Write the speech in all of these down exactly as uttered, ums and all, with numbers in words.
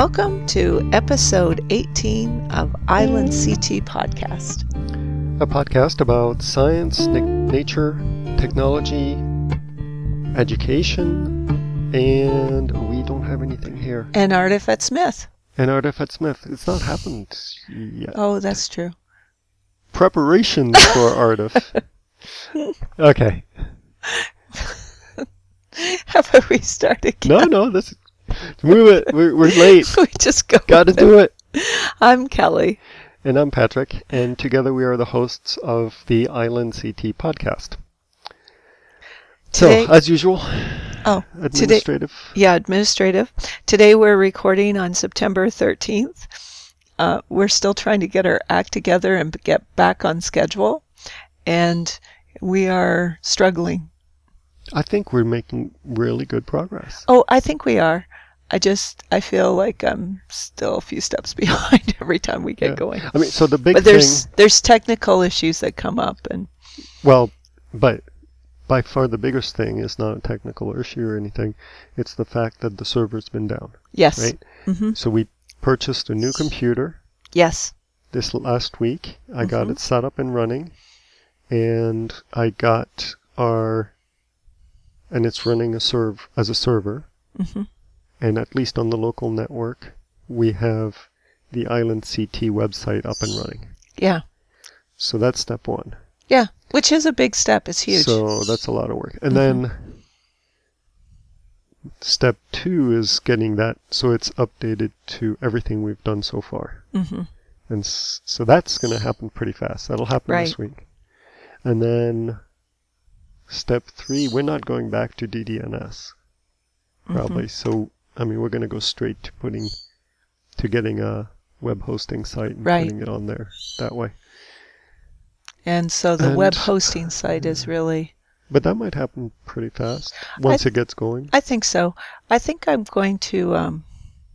Welcome to episode eighteen of Island C T Podcast. A podcast about science, na- nature, technology, education, and we don't have anything here. And Artifact Smith. And Artifact Smith. It's not happened yet. Oh, that's true. Preparations for Artif. Okay. How about we start again? No, no, this move it. We're, we're late. We just go. Gotta do it. I'm Kelly. And I'm Patrick, and together we are the hosts of the Island C T podcast. Today, so, as usual, oh, administrative. Today, yeah, administrative. Today we're recording on September thirteenth. Uh, we're still trying to get our act together and get back on schedule, and we are struggling. I think we're making really good progress. Oh, I think we are. I just, I feel like I'm still a few steps behind every time we get Yeah. going. I mean, so the big but there's thing, there's technical issues that come up, and well, but by far the biggest thing is not a technical issue or anything. It's the fact that the server's been down. yes, Right? mm-hmm. So we purchased a new computer yes, this last week. I got Mhm. it set up and running, and I got our, and it's running a serve as a server. hmm And at least on the local network, we have the Island C T website up and running. yeah, So that's step one. yeah, which is a big step. It's huge. So that's a lot of work. And Mhm. then step two is getting that so it's updated to everything we've done so far. hmm And s- so that's going to happen pretty fast. That'll happen Right. this week. And then step three, we're not going back to D D N S probably. So, I mean, we're going to go straight to putting, to getting a web hosting site and Right. putting it on there that way. And so the And- web hosting site is really, But that might happen pretty fast once th- it gets going. I think so. I think I'm going to, um,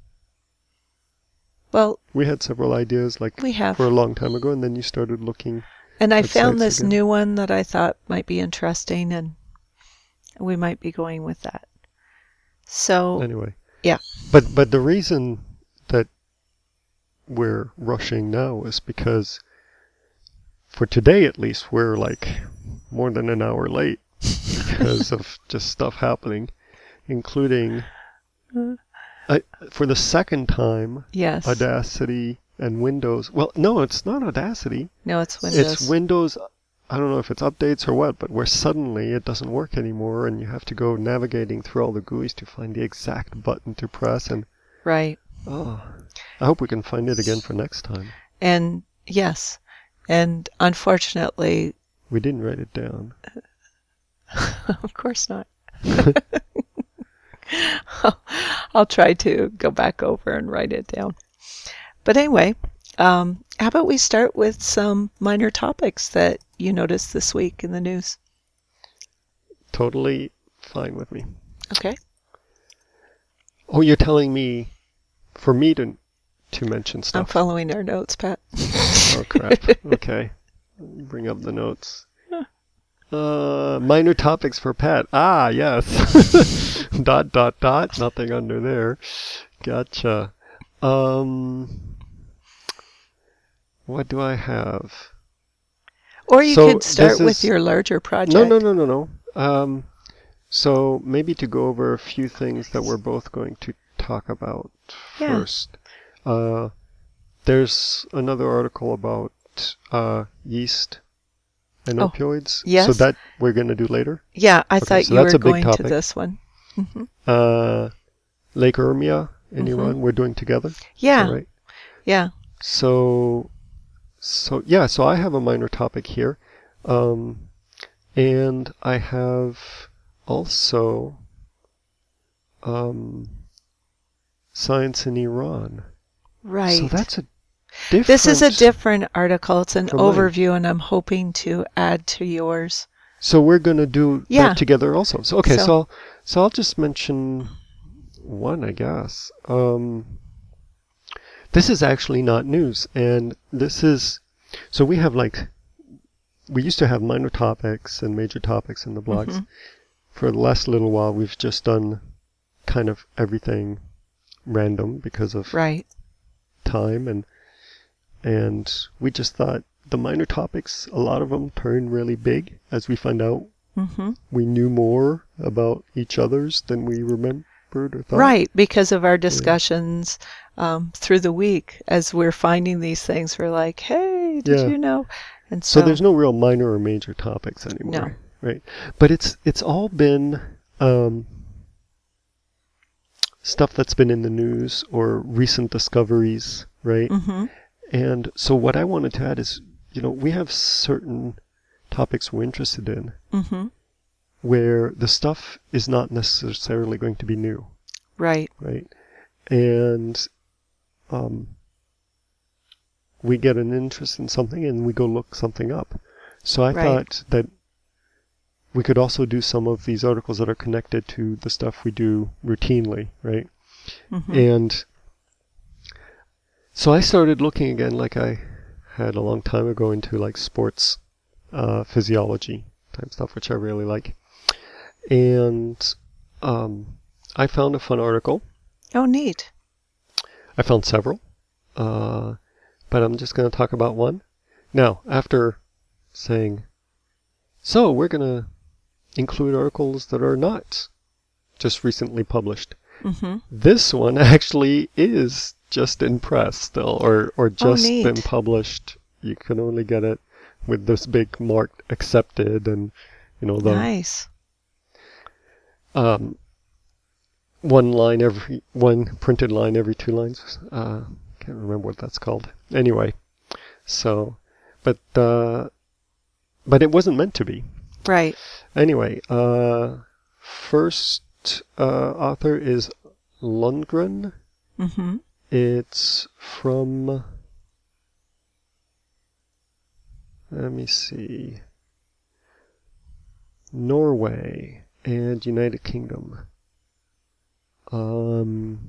well, We had several ideas like we have. for a long time ago, and then you started looking. And I Websites found this again. new one that I thought might be interesting, and we might be going with that. So, Anyway. yeah. But but the reason that we're rushing now is because for today at least we're like more than an hour late because of just stuff happening, including I, for the second time yes. Audacity and Windows. Well, no, it's not Audacity. No, it's Windows. It's Windows. I don't know if it's updates or what, but where suddenly it doesn't work anymore, and you have to go navigating through all the G U Is to find the exact button to press. And Right. oh, I hope we can find it again for next time. And yes. And unfortunately, We didn't write it down. of course not. I'll, I'll try to go back over and write it down. But anyway, um, how about we start with some minor topics that you noticed this week in the news? Totally fine with me. Okay. Oh, you're telling me for me to to mention I'm stuff. following our notes, Pat. Oh crap. Okay. Bring up the notes. Uh, minor topics for Pat. Ah, yes. dot, dot, dot. Nothing under there. Gotcha. Um, what do I have? Or you So could start this with is- your larger project. No, no, no, no, no. Um, so maybe to go over a few things that we're both going to talk about Yeah. first. Uh, there's another article about uh, yeast and Oh, opioids. yes. So that we're going to do later. Yeah, I Okay, thought so you that's were a big going to topic. this one. hmm Uh, Lake Ermia in Mhm. Iran, we're doing together. Yeah, All right. yeah. So, so yeah, so I have a minor topic here. Um, and I have also um, science in Iran. Right. So that's a different... This is a different article. It's an from mine. overview, and I'm hoping to add to yours. So we're going to do Yeah. that together also. So, okay, So- so, I'll, so I'll just mention one, I guess. Um, this is actually not news, and this is... So we have like... We used to have minor topics and major topics in the blogs. Mhm. For the last little while, we've just done kind of everything random because of Right. time, and and we just thought the minor topics, a lot of them turn really big as we find out Mm-hmm. we knew more about each other's than we remembered or thought. Right, because of our discussions um, through the week, as we're finding these things, we're like, "Hey, did Yeah. you know?" And So so, there's no real minor or major topics anymore, right? But it's it's all been um, stuff that's been in the news or recent discoveries, right? mm-hmm. And so what I wanted to add is, you know, we have certain topics we're interested in Mm-hmm. where the stuff is not necessarily going to be new, Right. right? And um, we get an interest in something and we go look something up. So I Right. thought that we could also do some of these articles that are connected to the stuff we do routinely, right? Mm-hmm. And so I started looking again, like I had a long time ago, into like sports uh, physiology type stuff, which I really like. And um, I found a fun article. Oh, neat. I found several, uh, but I'm just going to talk about one. Now, after saying, so we're going to include articles that are not just recently published. Mm-hmm. This one actually is just in press still, or, or just neat. been published. You can only get it with this big mark accepted, and you know the Nice. um, one line every one printed line every two lines. Uh, can't remember what that's called. Anyway, so but uh, but it wasn't meant to be. Right. Anyway, uh, first uh, author is Lundgren. Mm-hmm. It's from, let me see, Norway and United Kingdom. Um,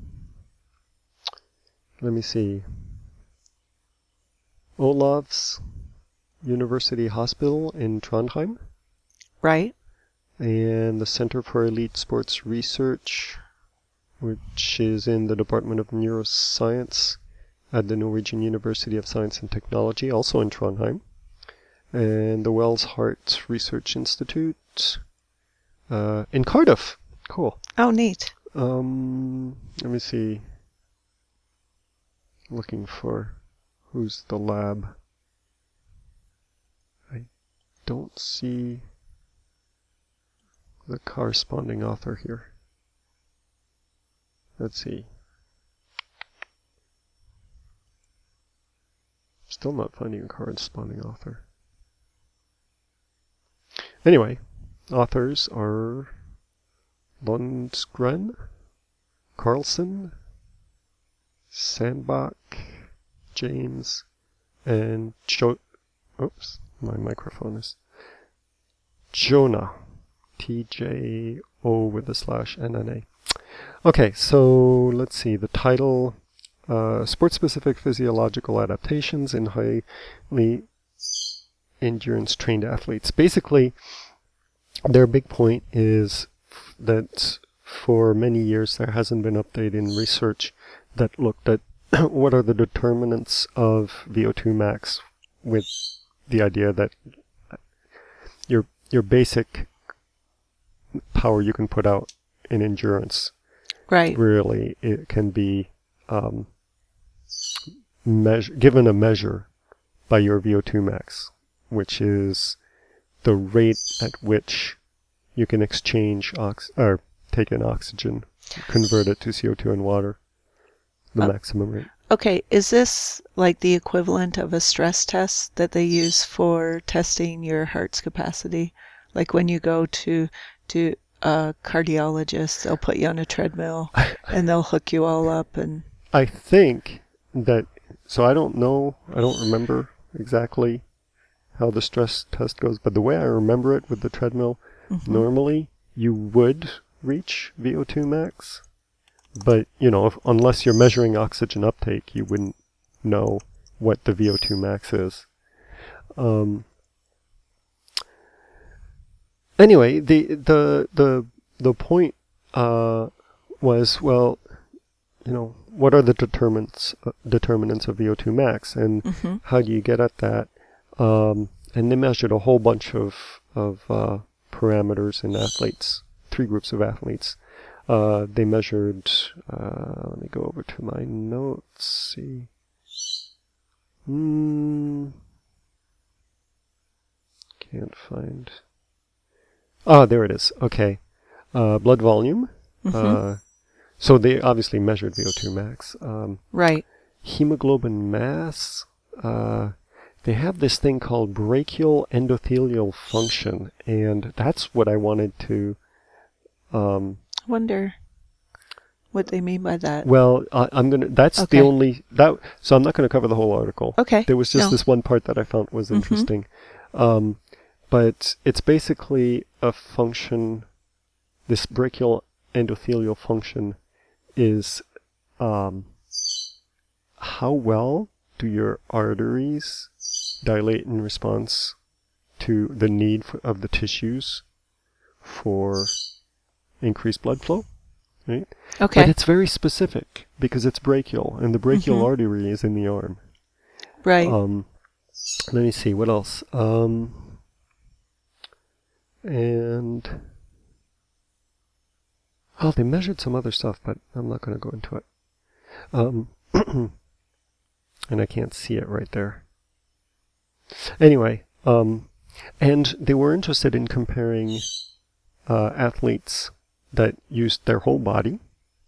let me see. Olavs University Hospital in Trondheim. Right. And the Center for Elite Sports Research, which is in the Department of Neuroscience at the Norwegian University of Science and Technology, also in Trondheim. And the Wells Heart Research Institute uh, in Cardiff. Cool. Oh, neat. Um, let me see. Looking for who's the lab. I don't see the corresponding author here. Let's see. Still not finding a corresponding author. Anyway, authors are Lundgren, Carlson, Sandbach, James, and Jo... Oops, my microphone is... Jonah. T J O with a slash N N A. Okay, so let's see. The title, uh, Sport-Specific Physiological Adaptations in Highly Endurance-Trained Athletes. Basically, their big point is that for many years there hasn't been update in research that looked at what are the determinants of V O two max, with the idea that your your basic power you can put out in endurance, Right. really it can be um, measure, given a measure by your V O two max, which is the rate at which you can exchange ox or take in oxygen, convert it to C O two and water, the Uh, maximum rate. Okay, is this like the equivalent of a stress test that they use for testing your heart's capacity? Like when you go to to a cardiologist, they'll put you on a treadmill and they'll hook you all up and... I think that, so I don't know, I don't remember exactly how the stress test goes, but the way I remember it with the treadmill, Mhm. normally you would reach V O two max, but, you know, if, unless you're measuring oxygen uptake, you wouldn't know what the V O two max is. Um, anyway, the, the, the, the point uh, was, well, you know, what are the determinants uh, determinants of V O two max, and Mm-hmm. how do you get at that? Um, and they measured a whole bunch of of uh, parameters in athletes, three groups of athletes. Uh, they measured. Uh, let me go over to my notes. See. Hmm. Can't find. Ah, there it is. Okay. Uh, blood volume. Mm-hmm. Uh, so they obviously measured V O two max. Um, Right. hemoglobin mass. Uh, they have this thing called brachial endothelial function, and that's what I wanted to. Um, Wonder what they mean by that. well, I, I'm gonna. That's Okay. the only that. So I'm not gonna cover the whole article. Okay. There was just No. this one part that I found was Mhm. interesting. Um, but it's basically a function. This brachial endothelial function is um, how well do your arteries dilate in response to the need for, of the tissues for increased blood flow, right? Okay. But it's very specific because it's brachial, and the brachial Mhm. artery is in the arm. Right. Um, let me see, what else? Um, and, oh, they measured some other stuff, but I'm not going to go into it. Um, and I can't see it right there. Anyway, um, and they were interested in comparing uh, athletes that used their whole body,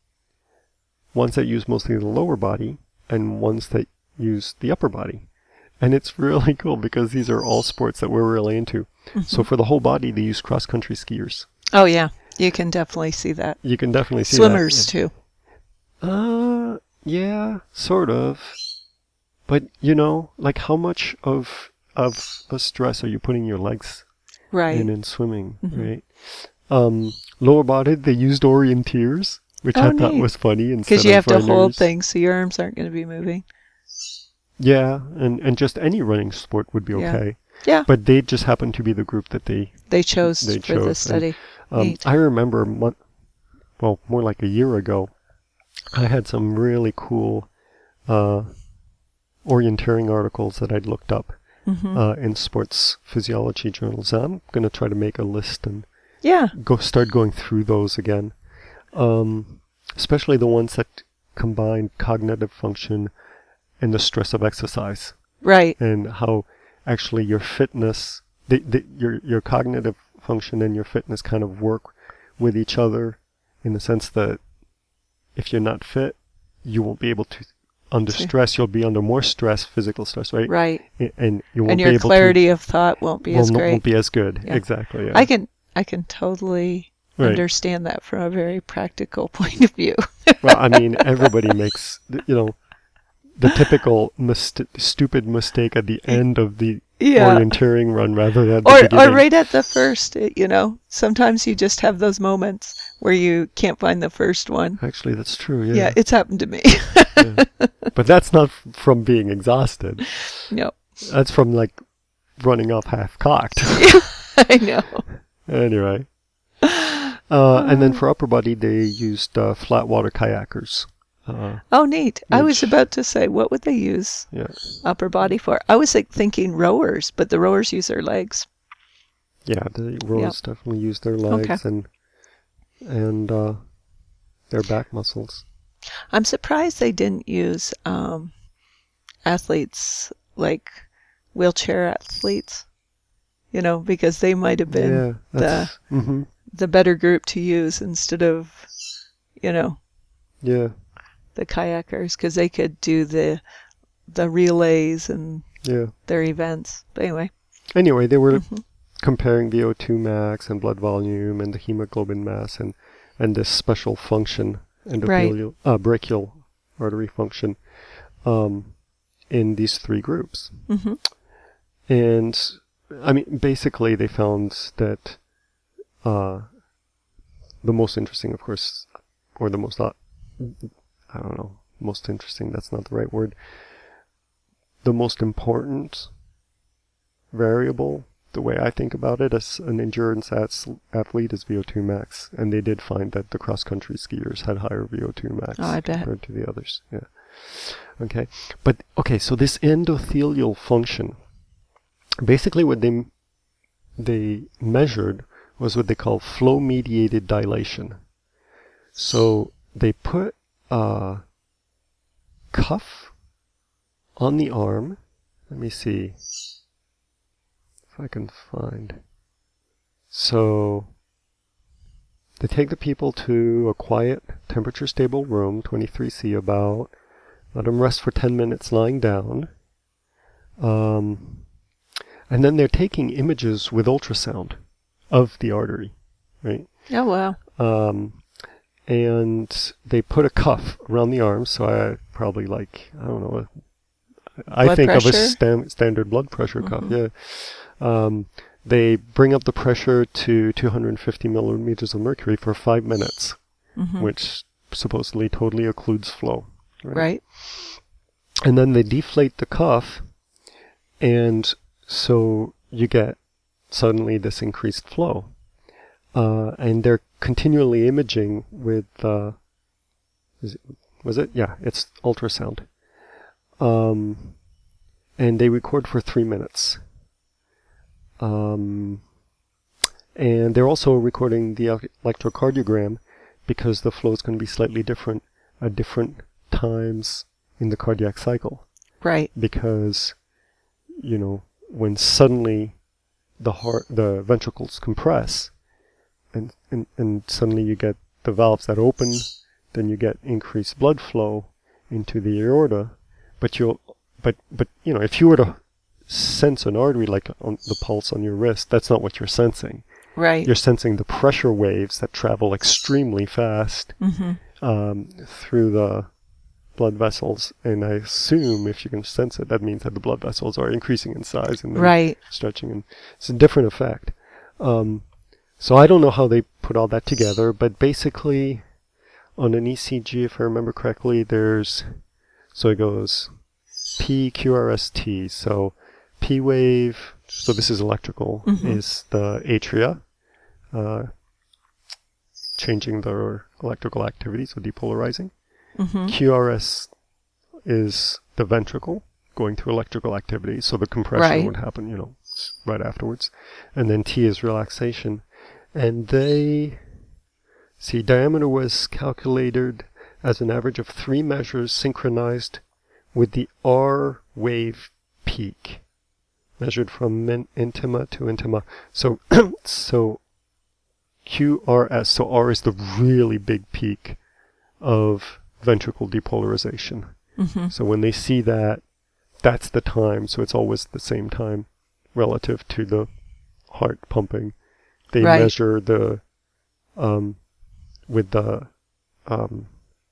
ones that used mostly the lower body, and ones that used the upper body. And it's really cool because these are all sports that we're really into. Mhm. So for the whole body, they use cross-country skiers. Oh, yeah. You can definitely see that. You can definitely see Swimmers, that. too. Uh, yeah, sort of. But, you know, like how much of of a stress are you putting your legs Right. in in swimming, Mhm. right? Um, lower body, they used orienteers, which Oh, I thought neat. was funny. Because you have to hold runners. things so your arms aren't going to be moving. Yeah, and, and just any running sport would be Yeah. okay. Yeah. But they just happened to be the group that they They chose They for the chose, study. Um, Neat. I remember, mon- well, more like a year ago, I had some really cool uh, orienteering articles that I'd looked up Mm-hmm. uh, in sports physiology journals. And I'm going to try to make a list and Yeah. go start going through those again, um, especially the ones that combine cognitive function and the stress of exercise, Right. and how actually your fitness, the, the, your your cognitive function and your fitness kind of work with each other, in the sense that if you're not fit, you won't be able to. Under To- stress, you'll be under more stress, physical stress, right? Right. I- And you won't And be your able clarity of thought won't to. be well, as no- great. won't be as good. Yeah. Exactly. Yeah. I can I can totally Right. understand that from a very practical point of view. Well, I mean, everybody makes, th- you know, the typical mist- stupid mistake at the end of the Yeah. orienteering run rather than at the Or, beginning. or right at the first, it- you know, sometimes you just have those moments where you can't find the first one. Actually, that's true, Yeah, yeah. it's happened to me. Yeah. But that's not f- from being exhausted. No, That's from, like, running off half-cocked. I know. Anyway. Uh, and then for upper body, they used uh, flat water kayakers. Uh, Oh, neat. I was Which- about to say, what would they use yeah. upper body for? I was like thinking rowers, but the rowers use their legs. Yeah, the rowers definitely use their legs Okay. and and uh, their back muscles. I'm surprised they didn't use um, athletes like wheelchair athletes, you know, because they might have been Yeah, that's, hmm the better group to use instead of, you know, yeah, the kayakers, because they could do the the relays and yeah. their events. But anyway. Anyway, they were Mhm. comparing V O two max and blood volume and the hemoglobin mass and, and this special function, endothelial, uh, brachial artery function, um, in these three groups. hmm And, I mean, basically they found that uh, the most interesting, of course, or the most, uh, I don't know, most interesting, that's not the right word. The most important variable the way I think about it, as an endurance athlete is V O two max, and they did find that the cross-country skiers had higher V O two max oh, I bet. compared to the others. Yeah. Okay, but okay, so this endothelial function, basically what they they measured was what they call flow-mediated dilation. So they put a cuff on the arm. Let me see if I can find. So they take the people to a quiet, temperature-stable room, twenty-three C about. Let them rest for ten minutes lying down. Um, and then they're taking images with ultrasound of the artery, right? Oh, wow. Um, and they put a cuff around the arm, so I probably like, I don't know, I Blood think pressure? of a stan- standard blood pressure cuff, Mm-hmm. yeah. Um, they bring up the pressure to two hundred fifty millimeters of mercury for five minutes, Mm-hmm. which supposedly totally occludes flow. Right? Right. And then they deflate the cuff, and so you get suddenly this increased flow. Uh, and they're continually imaging with, uh, is it, was it? Yeah, it's ultrasound. Um, and they record for three minutes. Um, and they're also recording the el- electrocardiogram because the flow is going to be slightly different at different times in the cardiac cycle. Right. Because, you know, when suddenly the heart, the ventricles compress, and, and, and suddenly you get the valves that open, then you get increased blood flow into the aorta, but you'll, but, but, you know, if you were to sense an artery like on the pulse on your wrist, that's not what you're sensing. Right. You're sensing the pressure waves that travel extremely fast Mm-hmm. um, through the blood vessels, and I assume if you can sense it, that means that the blood vessels are increasing in size and then Right. stretching, and it's a different effect. Um, so I don't know how they put all that together, but basically on an E C G, if I remember correctly, there's, so it goes P, Q, R, S, T. So P wave, so this is electrical, Mhm. is the atria, uh, changing their electrical activity, so depolarizing. Mm-hmm. Q R S is the ventricle going through electrical activity, so the compression Right. would happen, you know, s- right afterwards. And then T is relaxation. And they, see, diameter was calculated as an average of three measures synchronized with the R wave peak, measured from min- intima to intima. So, so Q R S, so R is the really big peak of ventricle depolarization. Mm-hmm. So when they see that, that's the time. So it's always the same time relative to the heart pumping. They Right. measure the, um, with the, um,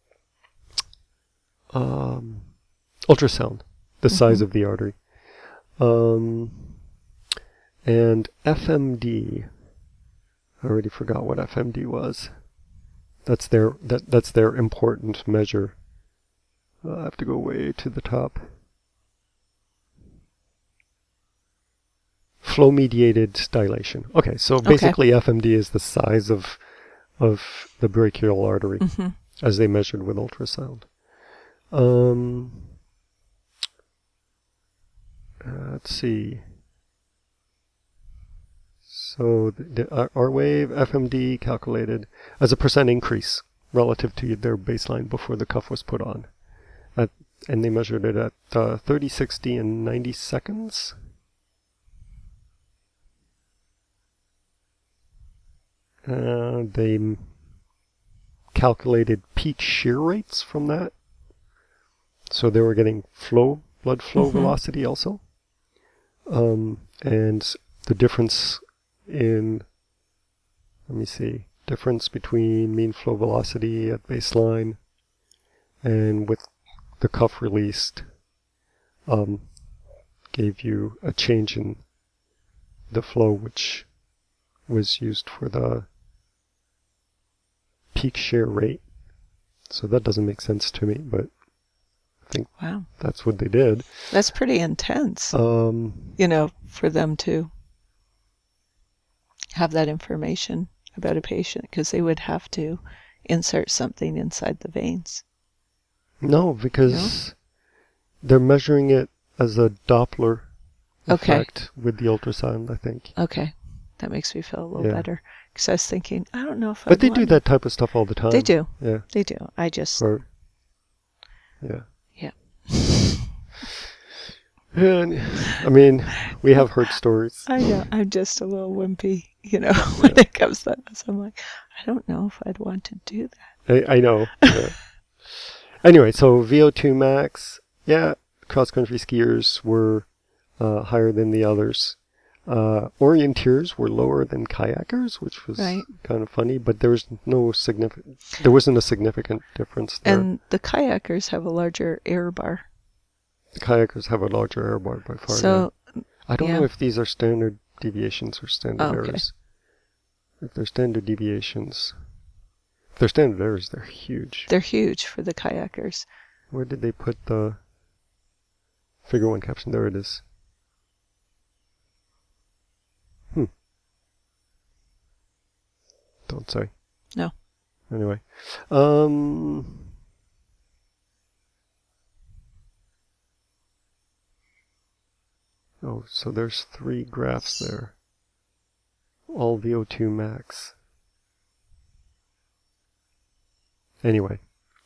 um, ultrasound, the size Mhm. of the artery. Um, and F M D, I already forgot what F M D was. That's their, that, that's their important measure. I have to go way to the top. Flow-mediated dilation. Okay, so Okay. basically F M D is the size of of the brachial artery Mm-hmm. as they measured with ultrasound. Um, uh, let's see. So the, the uh, R wave, F M D calculated as a percent increase relative to their baseline before the cuff was put on. At, and they measured it at uh, thirty, sixty, and ninety seconds. Uh, they m- calculated peak shear rates from that. So they were getting flow, blood flow Mhm. velocity also. Um, and the difference in, let me see, difference between mean flow velocity at baseline and with the cuff released um, gave you a change in the flow, which was used for the peak shear rate. So that doesn't make sense to me, but I think Wow. that's what they did. That's pretty intense, Um, you know, for them to have that information about a patient, because they would have to insert something inside the veins. No, because no? they're measuring it as a Doppler okay. effect with the ultrasound, I think. Okay. That makes me feel a little yeah. better. Because I was thinking, I don't know if I But they do that type of stuff all the time. They do. Yeah. They do. I just... Or, yeah. Yeah. And, I mean, we have heard stories. I know. I'm just a little wimpy, you know, when yeah. it comes to that. So I'm like, I don't know if I'd want to do that. I, I know. Yeah. Anyway, so V O two max, yeah, cross-country skiers were uh, higher than the others. Uh, orienteers were lower than kayakers, which was right. kind of funny, but there was no significant, there wasn't a significant difference there. And the kayakers have a larger error bar. The kayakers have a larger error bar by far. So, yeah. I don't yeah. know if these are standard deviations or standard oh, okay. errors. If they're standard deviations, if they're standard errors, they're huge. They're huge for the kayakers. Where did they put the figure one caption? There it is. Hmm. Don't say. No. Anyway. Um... Oh, so there's three graphs there. All V O two max. Anyway.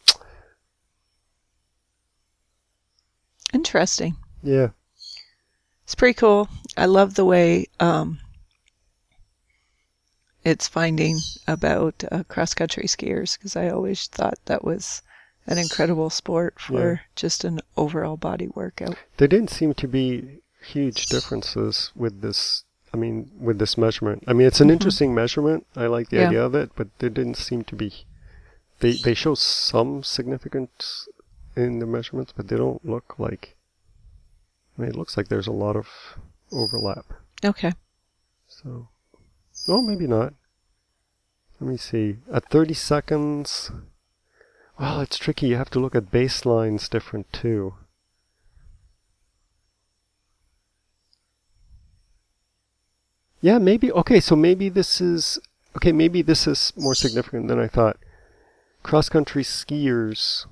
Interesting. Yeah. It's pretty cool. I love the way um, it's finding about uh, cross-country skiers, because I always thought that was an incredible sport for yeah. just an overall body workout. There didn't seem to be huge differences with this, I mean, with this measurement. I mean, it's an mm-hmm. interesting measurement. I like the yeah. idea of it, but there didn't seem to be, they, they show some significance in the measurements, but they don't look like, I mean, it looks like there's a lot of overlap. Okay. So, oh, maybe not. Let me see. At thirty seconds, well, it's tricky. You have to look at baselines different too. Yeah, maybe. Okay, so maybe this is, okay, maybe this is more significant than I thought. Cross-country skiers,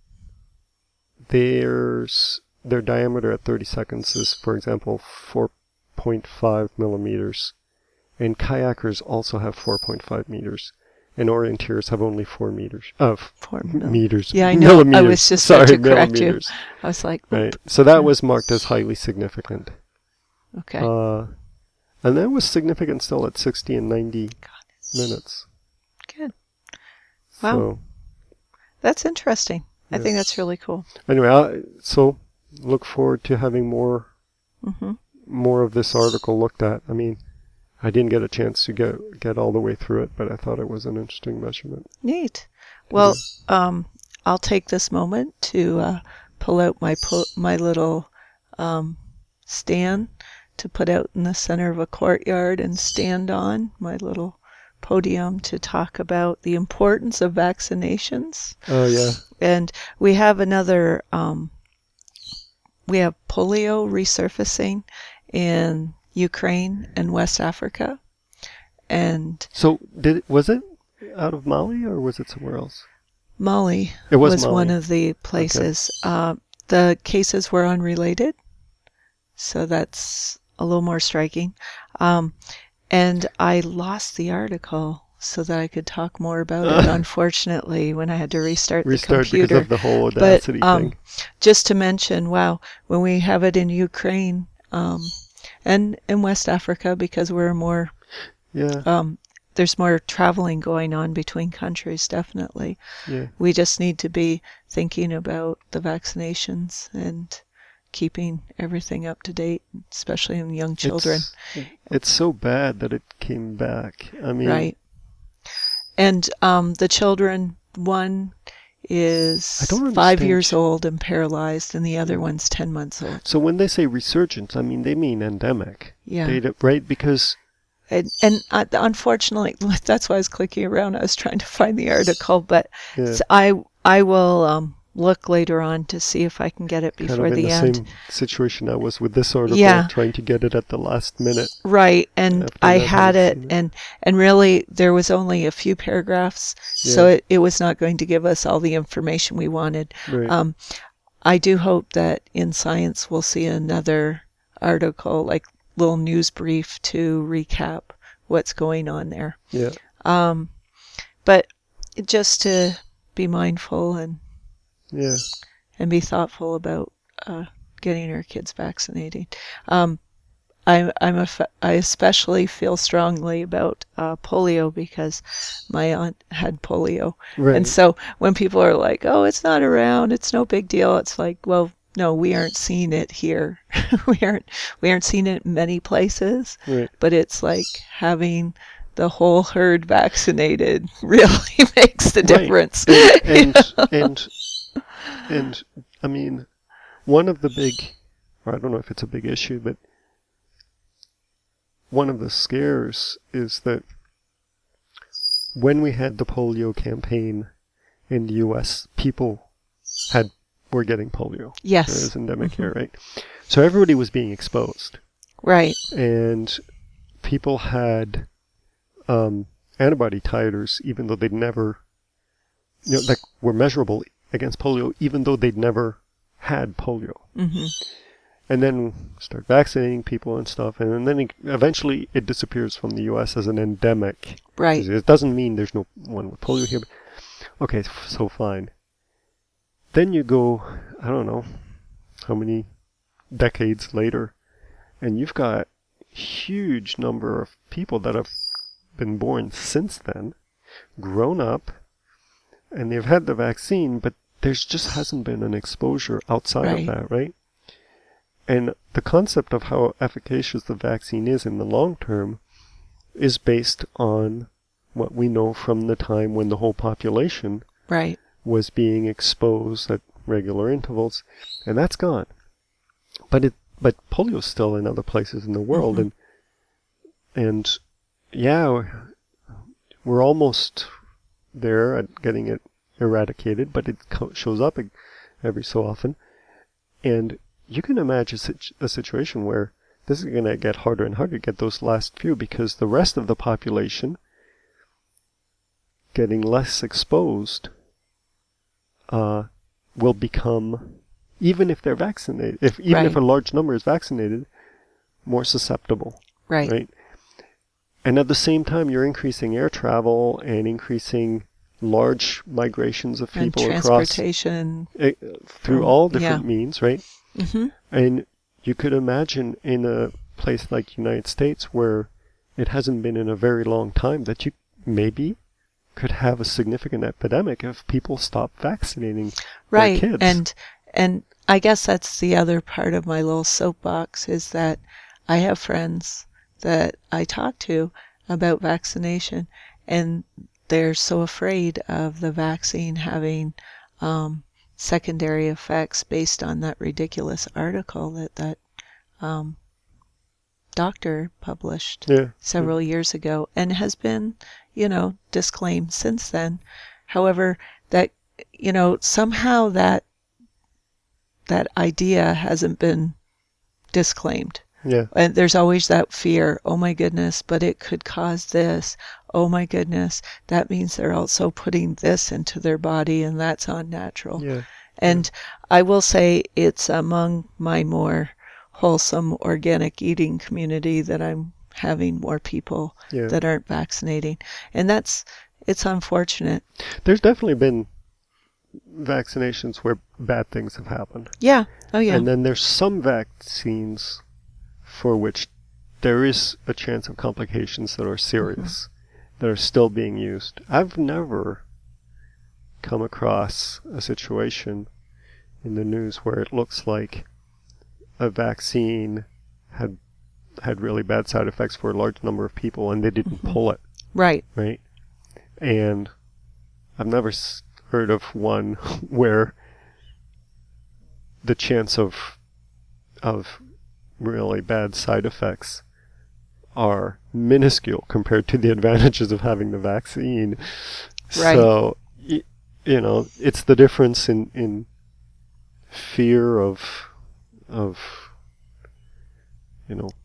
there's, their diameter at thirty seconds is, for example, four point five millimeters. And kayakers also have four point five meters. And orienteers have only four meters. Uh, four mil- meters. Yeah, I know. Millimeters. I was just Sorry, to correct you. I was like, oop. Right. So that was marked as highly significant. Okay. Uh, and that was significant still at sixty and ninety God, minutes. Good. Wow. So, that's interesting. Yes. I think that's really cool. Anyway, I, so look forward to having more, mm-hmm. more of this article looked at. I mean, I didn't get a chance to get get all the way through it, but I thought it was an interesting measurement. Neat. Well, um, I'll take this moment to uh, pull out my po- my little um, stand to put out in the center of a courtyard and stand on my little podium to talk about the importance of vaccinations. Oh, yeah. And we have another, um, we have polio resurfacing in Ukraine and West Africa. And so did it, was it out of Mali or was it somewhere else? Mali it was, was Mali. one of the places. Okay. Uh, the cases were unrelated, so that's a little more striking. Um, and I lost the article so that I could talk more about uh, it, unfortunately, when I had to restart, restart the computer. Because of the whole Audacity but, um, thing. Just to mention, wow, when we have it in Ukraine um, and in West Africa, because we're more, yeah. um, there's more traveling going on between countries, definitely. Yeah. We just need to be thinking about the vaccinations and keeping everything up to date, especially in young children. It's, it's so bad that it came back. I mean, right. And um, the children, one is five years old and paralyzed, and the other one's ten months old. So when they say resurgence, I mean they mean endemic. Yeah. They, right? Because and, and uh, unfortunately, that's why I was clicking around. I was trying to find the article, but yeah. so I I will um, look later on to see if I can get it Kind before of in the, the end. same situation I was with this article, Yeah. trying to get it at the last minute. Right, and After I not had having it, seen it. and and really there was only a few paragraphs, so Yeah. it, it was not going to give us all the information we wanted. Right. Um, I do hope that in Science we'll see another article, like little news brief to recap what's going on there. Yeah. Um, but just to be mindful and Yeah. and be thoughtful about uh, getting our kids vaccinated. Um, I'm I'm a f- I especially feel strongly about uh, polio because my aunt had polio, Right. and so when people are like, "Oh, it's not around, it's no big deal," it's like, well, no, we aren't seeing it here. we aren't we aren't seeing it in many places, Right. but it's like having the whole herd vaccinated really makes the Right. difference. And and, and and I mean, one of the big, or I don't know if it's a big issue, but one of the scares is that when we had the polio campaign in the U S, people had were getting polio. Yes. It was endemic Mhm. here, right? So everybody was being exposed, Right. and people had um, antibody titers, even though they'd never, you know, that were measurable against polio, even though they'd never had polio. Hmm. And then start vaccinating people and stuff, and then it, eventually it disappears from the U S as an endemic. Right. It doesn't mean there's no one with polio here. But okay, so fine. Then you go, I don't know, how many decades later, and you've got a huge number of people that have been born since then, grown up, and they've had the vaccine, but there's just hasn't been an exposure outside Right. of that, right? And the concept of how efficacious the vaccine is in the long term is based on what we know from the time when the whole population Right. was being exposed at regular intervals, and that's gone. But it, but polio's still in other places in the world, Mhm. and and yeah, we're almost there at getting it eradicated, but it co- shows up ag- every so often, and you can imagine situ- a situation where this is going to get harder and harder to get those last few, because the rest of the population getting less exposed uh, will become, even if they're vaccinated, if even if Right. a large number is vaccinated, more susceptible, Right. right? And at the same time, you're increasing air travel and increasing large migrations of And people across transportation. uh, through from- all yeah. different means, right? Hmm. And you could imagine in a place like the United States, where it hasn't been in a very long time, that you maybe could have a significant epidemic if people stop vaccinating Right. their kids. And and I guess that's the other part of my little soapbox is that I have friends that I talk to about vaccination, and they're so afraid of the vaccine having um, secondary effects based on that ridiculous article that that um, doctor published yeah, several years ago and has been, you know, disclaimed since then. However, that, you know, somehow that that idea hasn't been disclaimed. yeah, And there's always that fear, oh my goodness, but it could cause this. Oh my goodness, that means they're also putting this into their body and that's unnatural. yeah, And I will say it's among my more wholesome organic eating community that I'm having more people yeah. that aren't vaccinating. And that's, it's unfortunate. There's definitely been vaccinations where bad things have happened. Yeah. Oh yeah. And then there's some vaccines for which there is a chance of complications that are serious, that are still being used. I've never come across a situation in the news where it looks like a vaccine had had really bad side effects for a large number of people and they didn't Mhm. pull it, Right. right? And I've never s- heard of one where the chance of of really bad side effects are minuscule compared to the advantages of having the vaccine. Right. So, y- you know, it's the difference in, in fear of, of, you know,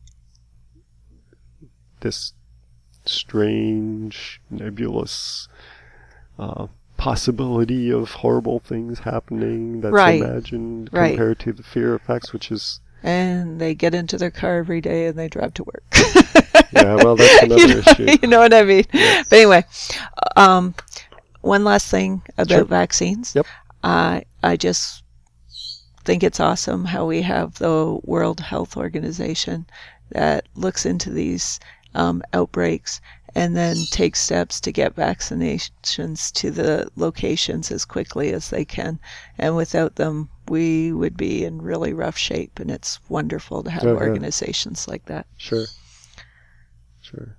this strange, nebulous uh, possibility of horrible things happening that's Right. imagined Right. compared to the fear effects, which is... And they get into their car every day and they drive to work. Yeah, well, that's another you know, issue. You know what I mean? Yes. But anyway, um, one last thing about Sure. vaccines. Yep. Uh, I just think it's awesome how we have the World Health Organization that looks into these um, outbreaks and then takes steps to get vaccinations to the locations as quickly as they can. And without them, we would be in really rough shape. And it's wonderful to have Oh, yeah. organizations like that. Sure. Sure.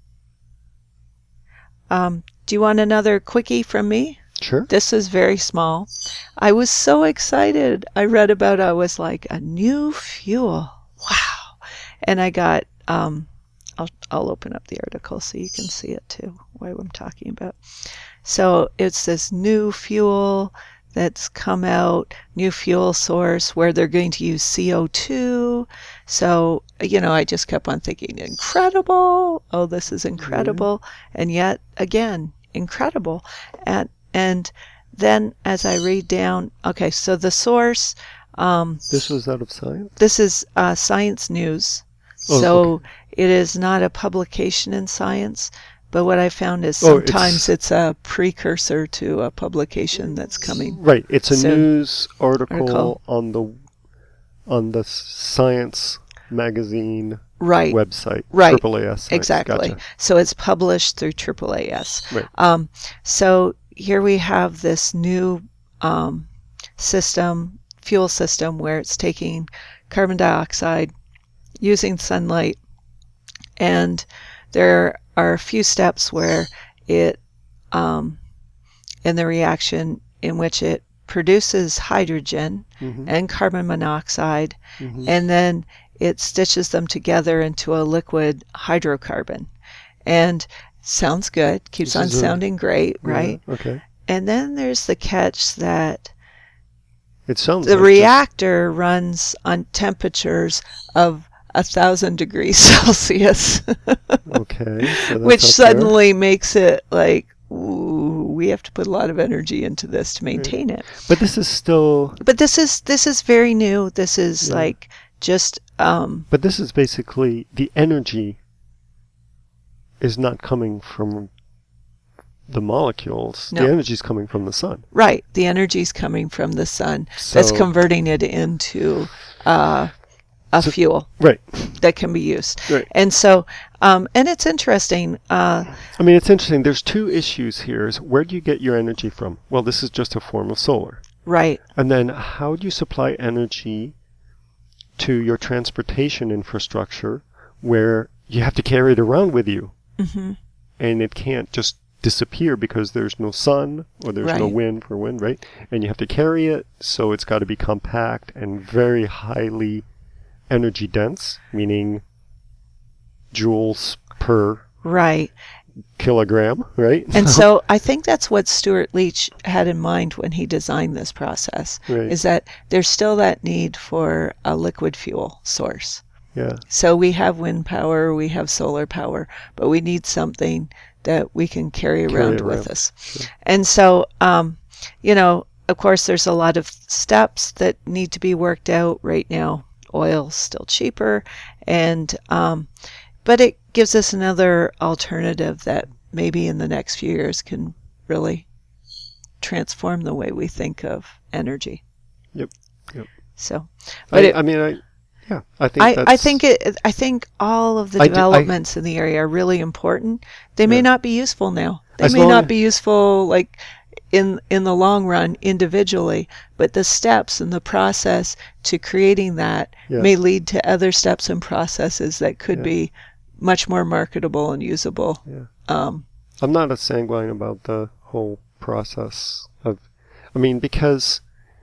Um, do you want another quickie from me? Sure. This is very small. I was so excited. I read about, I was like, a new fuel. Wow. And I got, um, I'll, I'll open up the article so you can see it too, what I'm talking about. So it's this new fuel that's come out, new fuel source where they're going to use C O two. So, you know, I just kept on thinking, incredible. Oh, this is incredible. Mm-hmm. And yet, again, incredible. And, and then as I read down, okay, so the source. Um, this was out of Science? This is uh, Science News. Oh, so okay. It is not a publication in Science. But what I found is Oh, sometimes it's, it's a precursor to a publication that's coming. Right. It's a soon. news article, Article. on the on the Science magazine Right. website. Right. triple A S Science. Exactly. Gotcha. So it's published through triple A S. Right. Um, so here we have this new um, system, fuel system, where it's taking carbon dioxide, using sunlight, and there are a few steps where it, um, in the reaction in which it produces hydrogen Mm-hmm. and carbon monoxide, Mm-hmm. and then it stitches them together into a liquid hydrocarbon. And sounds good, keeps This on is a- sounding great, Yeah, right? okay. And then there's the catch that It sounds the like reactor runs on temperatures of a thousand degrees Celsius, just, okay. So that's which up suddenly makes it like, ooh, we have to put a lot of energy into this to maintain it. there. But this is still. But this is this is very new. This is Yeah. like just um, But this is basically the energy is not coming from the molecules. No. The energy is coming from the sun. right. The energy's coming from the sun So, that's converting it into uh, a So- fuel right. that can be used. Right. And so, um, and it's interesting. Uh, I mean, it's interesting. There's two issues here. Is where do you get your energy from? Well, this is just a form of solar. right. And then how do you supply energy to your transportation infrastructure where you have to carry it around with you hmm and it can't just disappear because there's no sun or there's no Right. wind for wind, right? And you have to carry it, so it's got to be compact and very highly energy dense, meaning joules per Right. kilogram, right? And so I think that's what Stuart Leach had in mind when he designed this process, Right. is that there's still that need for a liquid fuel source. Yeah. So we have wind power, we have solar power, but we need something that we can carry Carry around it with around, us. sure. And so, um, you know, of course, there's a lot of steps that need to be worked out right now. Oil's still cheaper, and um, but it gives us another alternative that maybe in the next few years can really transform the way we think of energy. Yep. Yep. So, but I, it, I mean, I yeah, I think I, that's, I think it. I think all of the I do- I- developments in the area are really important. They may Yeah. not be useful now. They As may long not as- be useful like in in the long run individually, but the steps and the process to creating that Yes. may lead to other steps and processes that could Yeah. be much more marketable and usable. Yeah. Um, I'm not as sanguine about the whole process of, I mean, because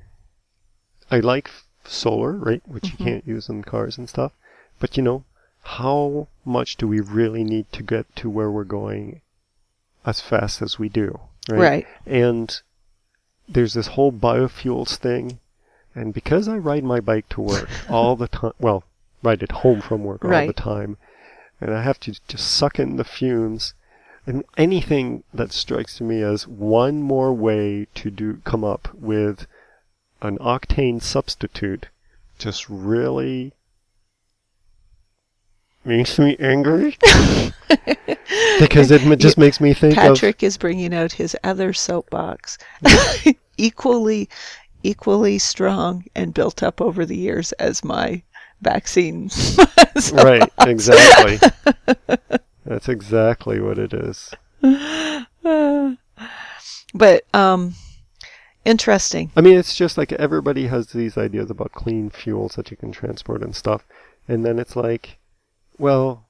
I like f- solar, right, which Mhm. you can't use in cars and stuff. But you know, how much do we really need to get to where we're going as fast as we do, right? right. And there's this whole biofuels thing, and because I ride my bike to work all the time, well, ride it home from work all Right. the time, and I have to just suck in the fumes, and anything that strikes me as one more way to do come up with an octane substitute just really makes me angry. Because it m- just makes me think Patrick is bringing out his other soapbox, equally, equally strong and built up over the years as my vaccine. of... Right, exactly. That's exactly what it is. But, um, interesting. I mean, it's just like everybody has these ideas about clean fuels that you can transport and stuff. And then it's like, well,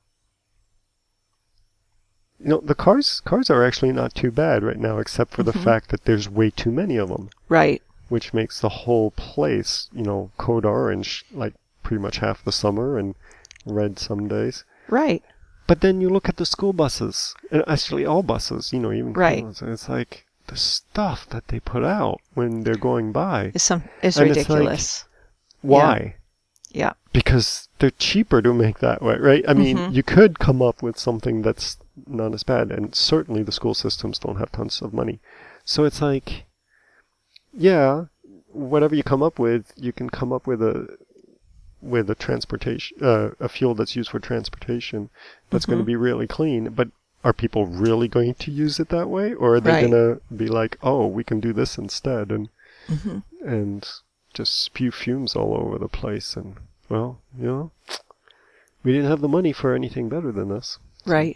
you know, the cars cars are actually not too bad right now, except for Mhm. the fact that there's way too many of them, Right. which makes the whole place, you know, code orange like pretty much half the summer and red some days. Right. But then you look at the school buses, and actually all buses, you know, even Right. cars, and it's like the stuff that they put out when they're going by. It's some it's And it's like, ridiculous. Why? Yeah. Because they're cheaper to make that way, right? I mean, Mhm. you could come up with something that's not as bad, and certainly the school systems don't have tons of money. So it's like, yeah, whatever you come up with, you can come up with a with a transportation, uh, a fuel that's used for transportation that's going Mhm. to be really clean. But are people really going to use it that way, or are they Right. going to be like, oh, we can do this instead, and hmm and just spew fumes all over the place? And well, you know, we didn't have the money for anything better than this. Right.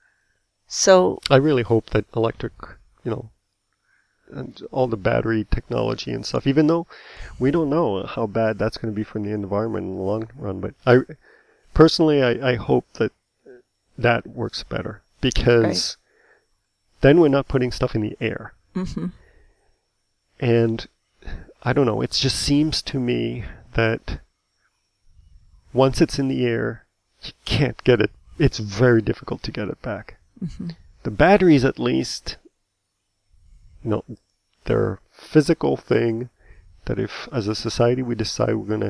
So, I really hope that electric, you know, and all the battery technology and stuff, even though we don't know how bad that's going to be for the environment in the long run, but I personally, I, I hope that that works better, because then we're not putting stuff in the air. hmm And I don't know, it just seems to me that once it's in the air, you can't get it. It's very difficult to get it back. hmm The batteries, at least, you know, they're a physical thing that if, as a society, we decide we're going to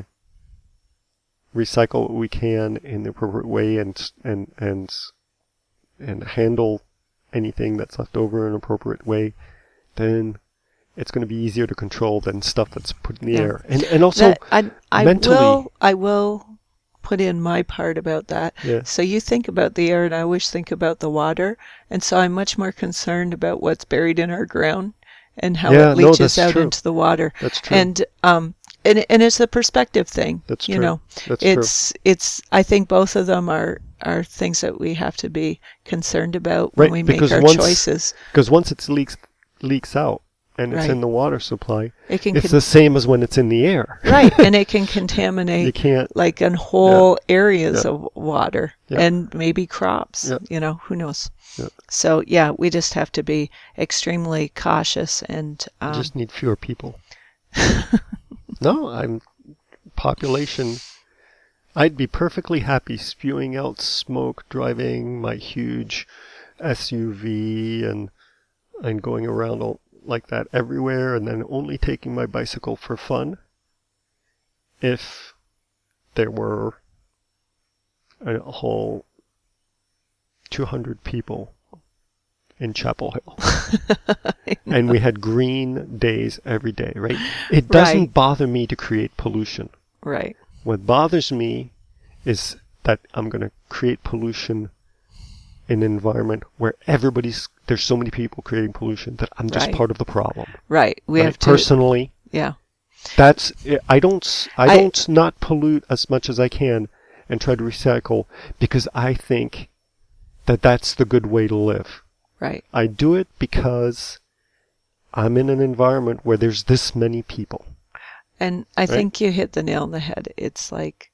recycle what we can in the appropriate way and and and and handle anything that's left over in an appropriate way, then it's going to be easier to control than stuff that's put in the Yeah. air. And and also, that, I, I mentally- will I will put in my part about that. yeah, So you think about the air, and I always think about the water, and so I'm much more concerned about what's buried in our ground and how Yeah, it no, leaches that's out true. into the water. that's true. And um, and and it's a perspective thing. That's you true. know, That's true. it's it's. I think both of them are are things that we have to be concerned about when Right, we make because our once- choices. Because once it leaks leaks out and it's Right. in the water supply, It can it's con- the same as when it's in the air. right, and it can You contaminate can't. like in whole areas Yeah. of water Yeah. and maybe crops. Yeah. You know, who knows? Yeah. So yeah, we just have to be extremely cautious and um, You just need fewer people. No, I'm population. I'd be perfectly happy spewing out smoke, driving my huge S U V, and and going around all, like that everywhere, and then only taking my bicycle for fun. If there were a whole two hundred people in Chapel Hill, and we had green days every day, right? It doesn't Right. bother me to create pollution. right, What bothers me is that I'm going to create pollution in an environment where everybody's, there's so many people creating pollution that I'm just Right. part of the problem. right. We Right? have to. Personally, Yeah, that's, I don't, s- I I- don't not pollute as much as I can and try to recycle, because I think that that's the good way to live. right. I do it because I'm in an environment where there's this many people. And I Right? think you hit the nail on the head. It's like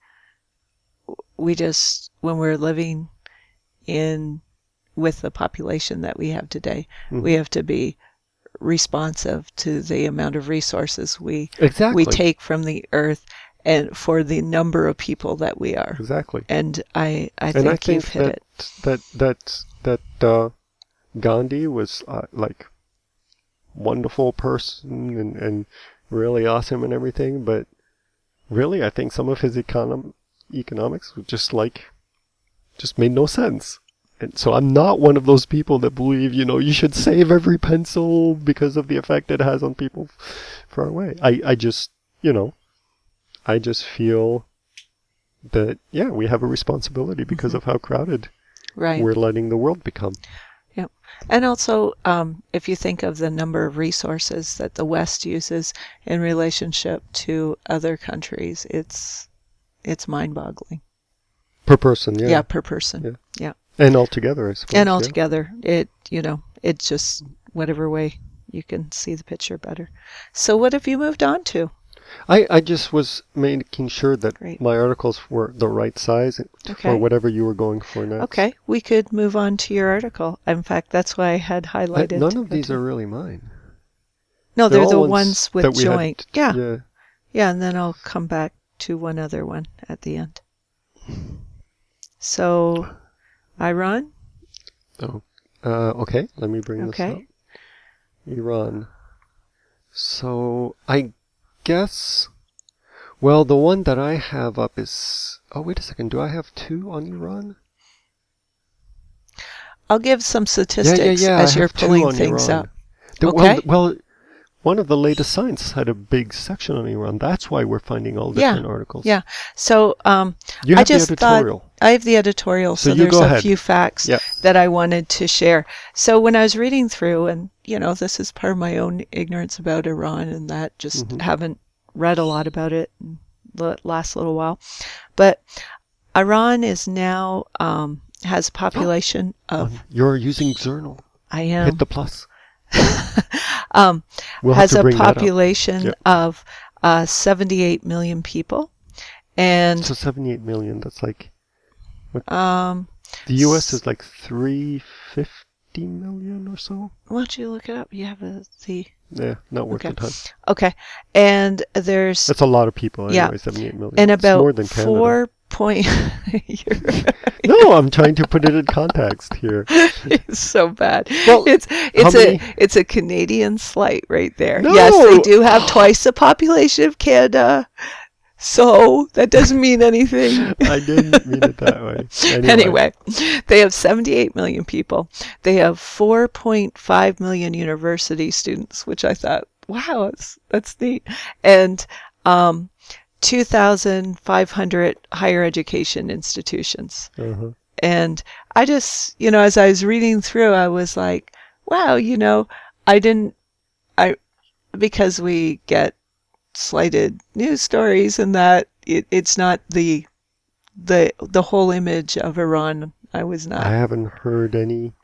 we just, when we're living in with the population that we have today, Mhm. we have to be responsive to the amount of resources we Exactly. we take from the earth and for the number of people that we are. Exactly. And I I And think, I think you've hit that, it. that that that uh, Gandhi was uh, like wonderful person and, and really awesome and everything, but really, I think some of his econom- economics was just like, just made no sense. And so I'm not one of those people that believe, you know, you should save every pencil because of the effect it has on people far away. I, I just, you know, I just feel that, yeah, we have a responsibility because mm-hmm. of how crowded right. we're letting the world become. Yep. And also, um, if you think of the number of resources that the West uses in relationship to other countries, it's it's mind-boggling. Per person, yeah. Yeah, per person. Yeah. yeah. And altogether, I suppose. And yeah. altogether, it, you know, it just, whatever way you can see the picture better. So what have you moved on to? I, I just was making sure that Great. my articles were the right size okay. for whatever you were going for next. Okay, we could move on to your article. In fact, that's why I had highlighted. I, none of these are really mine. No, they're, they're the ones, ones with joint. Had, yeah. yeah. Yeah, and then I'll come back to one other one at the end. So, Iran? Oh, uh, okay. Let me bring okay. this up. Iran. So, I guess, well, the one that I have up is, oh, wait a second. Do I have two on Iran? I'll give some statistics yeah, yeah, yeah. as I you're have two pulling on things Iran. up. The, okay. Well, well, one of the latest science had a big section on Iran. That's why we're finding all different yeah. articles. Yeah. So, um, you have I just the editorial. thought I have the editorial, so, so there's go a ahead. few facts yep. that I wanted to share. So when I was reading through, and you know, this is part of my own ignorance about Iran, and that just mm-hmm. haven't read a lot about it in the last little while, but Iran is now um, has a population of. You're using Xernal. I am. Hit the plus. um, we'll has a population yep. of uh, seventy-eight million people, and so seventy-eight million. That's like what, um, the U S is like three hundred fifty million or so. Why don't you look it up? You have a, the yeah, not worth okay. the time. Okay, and there's that's a lot of people. Anyway, yeah, seventy-eight million. and about it's more than Canada. four point. No, I'm trying to put it in context here. It's so bad. Well, it's it's a many... it's a Canadian slight right there. No! Yes, they do have twice the population of Canada. So that doesn't mean anything. I didn't mean it that way. Anyway. Anyway, they have seventy-eight million people. They have four point five million university students, which I thought, wow, that's, that's neat. And um, two thousand five hundred higher education institutions. Uh-huh. And I just, you know, as I was reading through, I was like, wow, you know, I didn't, I, because we get slighted news stories and that it, it's not the, the, the whole image of Iran. I was not. I haven't heard any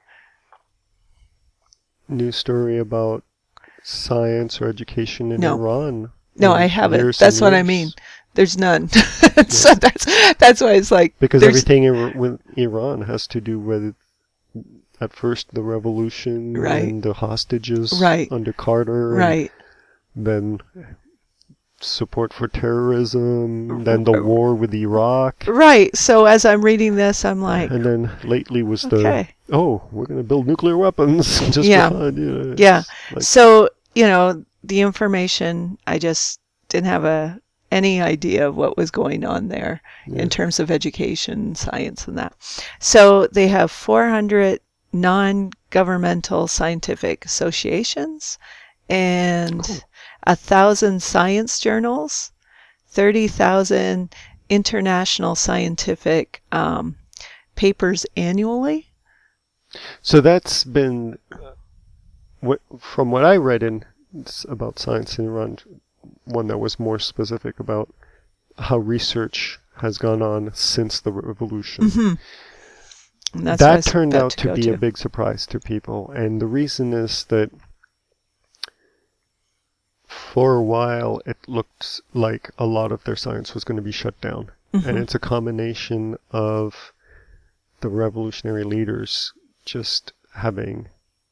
news story about science or education in no. Iran. No, I haven't. That's what I mean. There's none. So that's that's why it's like because everything in, with Iran has to do with at first the revolution right. and the hostages right. under Carter, right? Then support for terrorism, then the war with Iraq, right? So as I'm reading this, I'm like, and then lately was the okay. oh, we're gonna build nuclear weapons just yeah, for fun. You know, yeah. Like, so you know the information, I just didn't have a. any idea of what was going on there yeah. in terms of education, science, and that. So they have four hundred non-governmental scientific associations and cool. a thousand science journals, thirty thousand international scientific um, papers annually. So that's been, uh, what, from what I read in about science in Iran, one that was more specific about how research has gone on since the revolution. Mm-hmm. And that's that turned out to, to be to. a big surprise to people. And the reason is that for a while it looked like a lot of their science was going to be shut down. Mm-hmm. And it's a combination of the revolutionary leaders just having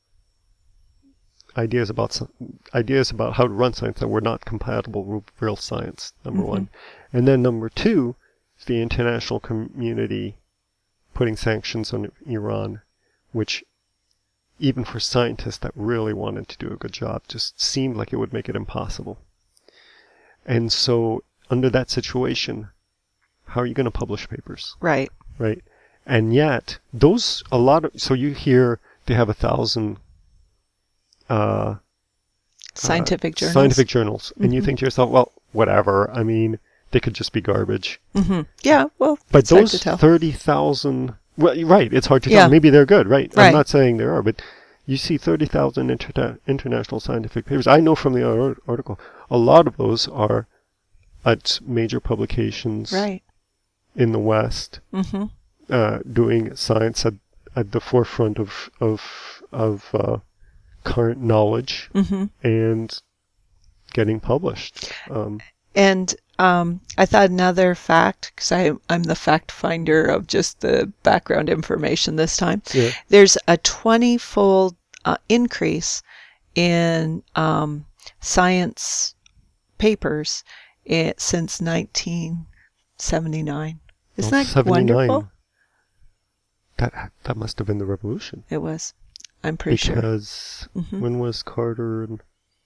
ideas about ideas about how to run science that were not compatible with real science, number mm-hmm. one. And then number two, the international community putting sanctions on Iran, which even for scientists that really wanted to do a good job, just seemed like it would make it impossible. And so under that situation, how are you going to publish papers? Right. Right. And yet, those, a lot of, so you hear they have a thousand uh, Scientific uh, journals. Scientific journals. Mm-hmm. And you think to yourself, well, whatever. I mean, they could just be garbage. Mm-hmm. Yeah, well, But it's hard those to tell. thirty thousand, well, you're right, it's hard to Yeah. tell. Maybe they're good, right? Right. I'm not saying there are, but you see thirty thousand inter- international scientific papers. I know from the ar- article, a lot of those are at major publications Right. in the West, Mm-hmm. uh, doing science at, at the forefront of of of uh, current knowledge Mm-hmm. and getting published. Um, And um, I thought another fact, because I'm the fact finder of just the background information this time, yeah. there's a twenty-fold uh, increase in um, science papers i since nineteen seventy-nine. Isn't Well, that seventy-nine. wonderful? That that must have been the revolution. It was. I'm pretty sure. Because Mhm. when was Carter? And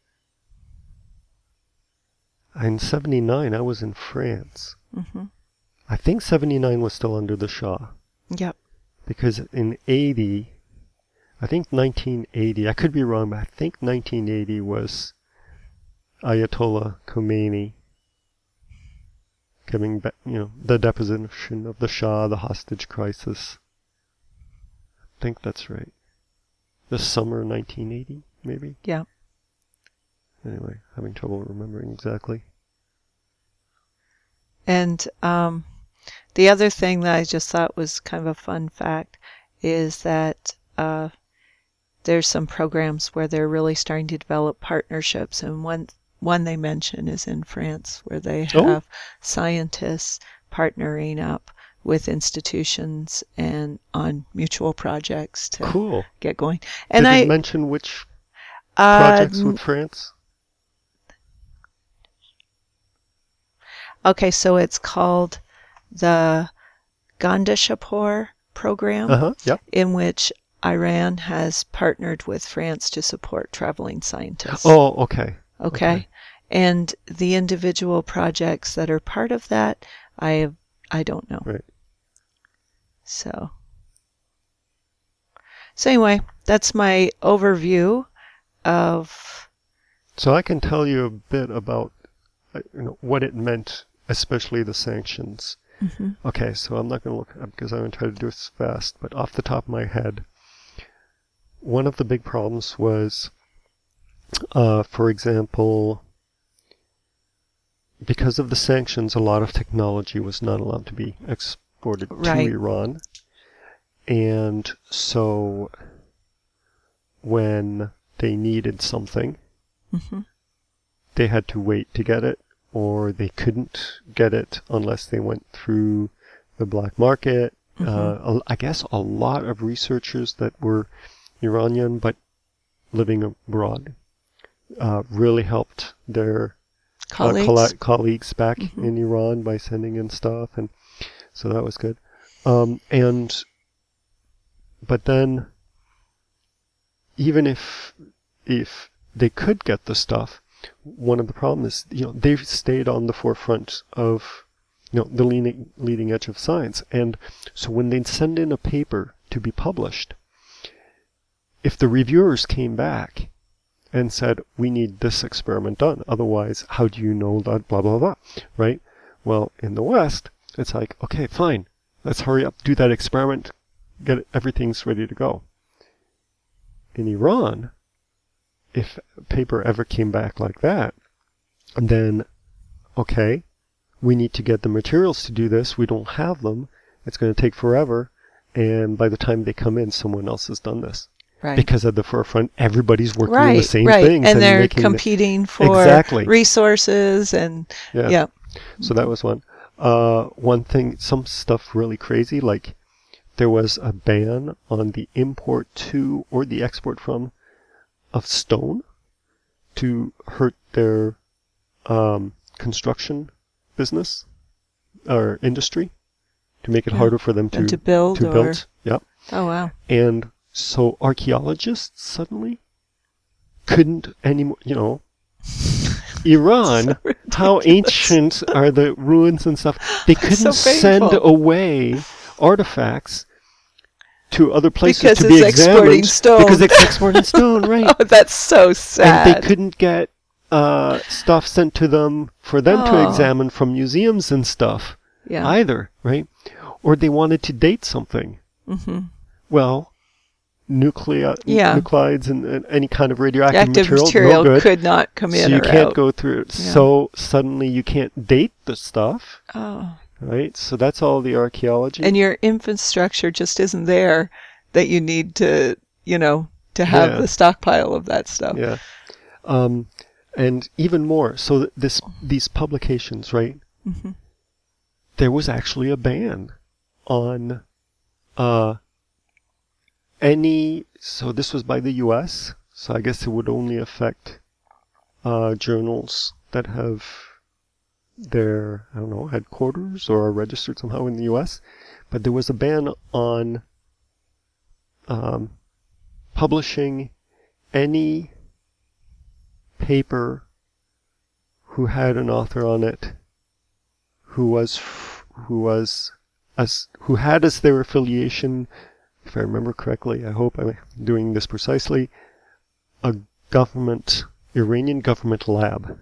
in seventy-nine, I was in France. Mm-hmm. I think seventy-nine was still under the Shah. Yep. Because in eighty, I think nineteen eighty, I could be wrong, but I think nineteen eighty was Ayatollah Khomeini giving back, you know, the deposition of the Shah, the hostage crisis. I think that's right. The summer nineteen eighty, maybe? Yeah. Anyway, having trouble remembering exactly. And um, the other thing that I just thought was kind of a fun fact is that uh, there's some programs where they're really starting to develop partnerships, and one one they mention is in France, where they have Oh. scientists partnering up with institutions and on mutual projects to Cool. get going. And Did I it mention which uh, projects with France? okay, so it's called the Gandeshapur program, Uh-huh, yep. in which Iran has partnered with France to support traveling scientists. Oh, okay. okay. okay. And the individual projects that are part of that, I have, I don't know. Right. So, so anyway, that's my overview of. So I can tell you a bit about uh, you know, what it meant, especially the sanctions. Mm-hmm. Okay, so I'm not going to look up because I'm going to try to do this fast, but off the top of my head, one of the big problems was, uh, for example, because of the sanctions, a lot of technology was not allowed to be exported Right. to Iran. And so when they needed something, Mm-hmm. they had to wait to get it, or they couldn't get it unless they went through the black market. Mm-hmm. Uh, I guess a lot of researchers that were Iranian but living abroad uh, really helped their Colleagues. Uh, colla- colleagues back Mhm. in Iran by sending in stuff, and so that was good. Um, and but then, even if if they could get the stuff, one of the problems is, you know, they've stayed on the forefront of, you know, the leading leading edge of science, and so when they'd send in a paper to be published, if the reviewers came back and said, we need this experiment done, otherwise, how do you know that, blah, blah, blah, right? Well, in the West, it's like, okay, fine, let's hurry up, do that experiment, get it, everything's ready to go. In Iran, if a paper ever came back like that, then, okay, we need to get the materials to do this, we don't have them, it's going to take forever, and by the time they come in, someone else has done this. Right. Because at the forefront, everybody's working right, on the same right. things. And they're making competing the, for exactly. resources and, yeah. yeah. So that was one. Uh, one thing, some stuff really crazy, like there was a ban on the import to or the export from of stone to hurt their um, construction business or industry, to make it Yeah. harder for them to, And to build to or... build. Yep. Oh, wow. And So archaeologists suddenly couldn't anymore, you know, Iran, So how ancient are the ruins and stuff? They couldn't So send painful. away artifacts to other places Because to it's be exporting examined stone. because it's exporting stone, right? Oh, that's so sad. And they couldn't get uh, stuff sent to them for them to Oh. examine from museums and stuff Yeah. either, right? Or they wanted to date something. hmm Well, nuclei, Yeah. nuclides and, and any kind of radioactive Active material, material no good. could not come So in you or can't out. go through it. Yeah. So suddenly you can't date the stuff, Oh. right? So that's all the archaeology. And your infrastructure just isn't there that you need to, you know, to have Yeah. the stockpile of that stuff. Yeah. Um, and even more. So th- this these publications, right? Mhm. There was actually a ban on uh, any. So this was by the U S. So I guess it would only affect uh, journals that have their, I don't know, headquarters or are registered somehow in the U S. But there was a ban on um, publishing any paper who had an author on it who was f- who was as who had as their affiliation, if I remember correctly, I hope I'm doing this precisely, a government Iranian government lab.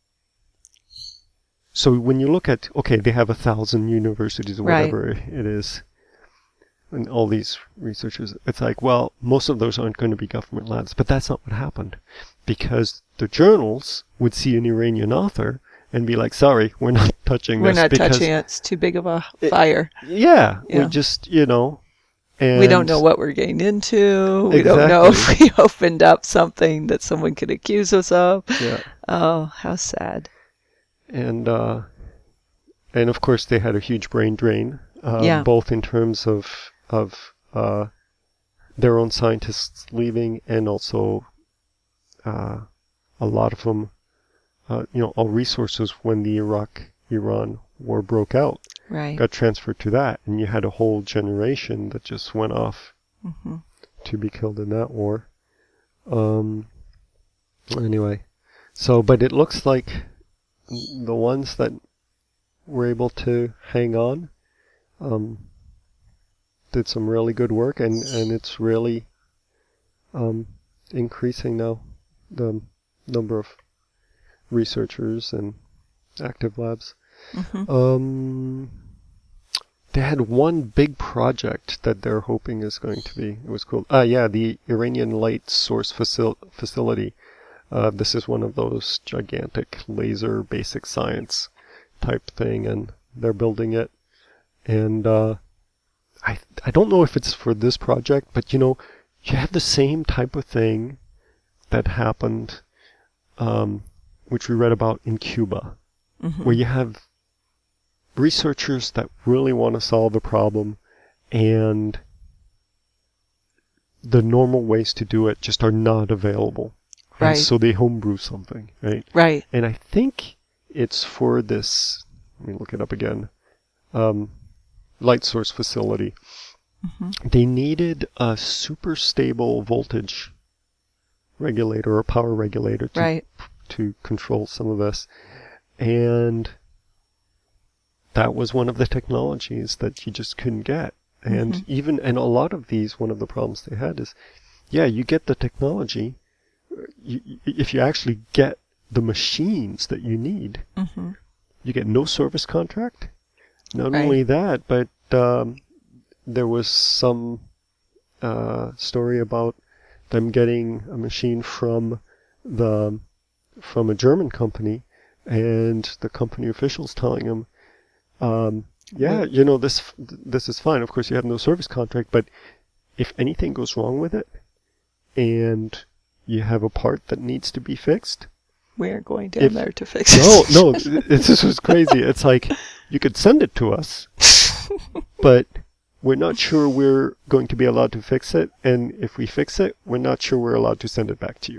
So when you look at, okay, they have a thousand universities or Right. whatever it is, and all these researchers, it's like, well, most of those aren't going to be government labs, but that's not what happened, because the journals would see an Iranian author and be like, sorry, we're not touching We're this. not because, touching it. It's too big of a It- fire. Yeah, Yeah. we just, you know, and We don't know what we're getting into. We don't know if we opened up something that someone could accuse us of. Yeah, Oh, how sad. and uh, and of course they had a huge brain drain, uh, Yeah. both in terms of of uh, their own scientists leaving, and also uh, a lot of them, uh, you know, all resources when the Iraq-Iran war broke out Right. got transferred to that, and you had a whole generation that just went off hmm to be killed in that war. Um. Anyway, so but it looks like the ones that were able to hang on, um, did some really good work, and and it's really um increasing now, the number of researchers and active labs. hmm Um, they had one big project that they're hoping is going to be, it was called, ah, yeah, the Iranian Light Source Facil- Facility. Uh, this is one of those gigantic laser basic science type thing, and they're building it. And uh, I I don't know if it's for this project, but you know, you have the same type of thing that happened, um, which we read about in Cuba, hmm where you have researchers that really want to solve a problem, and the normal ways to do it just are not available. And Right. so they homebrew something, right? Right. And I think it's for this, let me look it up again, um, light source facility. hmm They needed a super stable voltage regulator or power regulator to, Right. to control some of this. And that was one of the technologies that you just couldn't get. And Mhm. even, and a lot of these, one of the problems they had is, yeah, you get the technology, you, you- if you actually get the machines that you need, hmm you get no service contract. Not Right. only that, but um, there was some uh, story about them getting a machine from the from a German company, and the company officials telling them, um, "Yeah, Well- you know this this is fine. Of course, you have no service contract, but if anything goes wrong with it, and you have a part that needs to be fixed." We aren't going down If- there to fix it. No, no, it, this was crazy. It's like, you could send it to us, but we're not sure we're going to be allowed to fix it, and if we fix it, we're not sure we're allowed to send it back to you.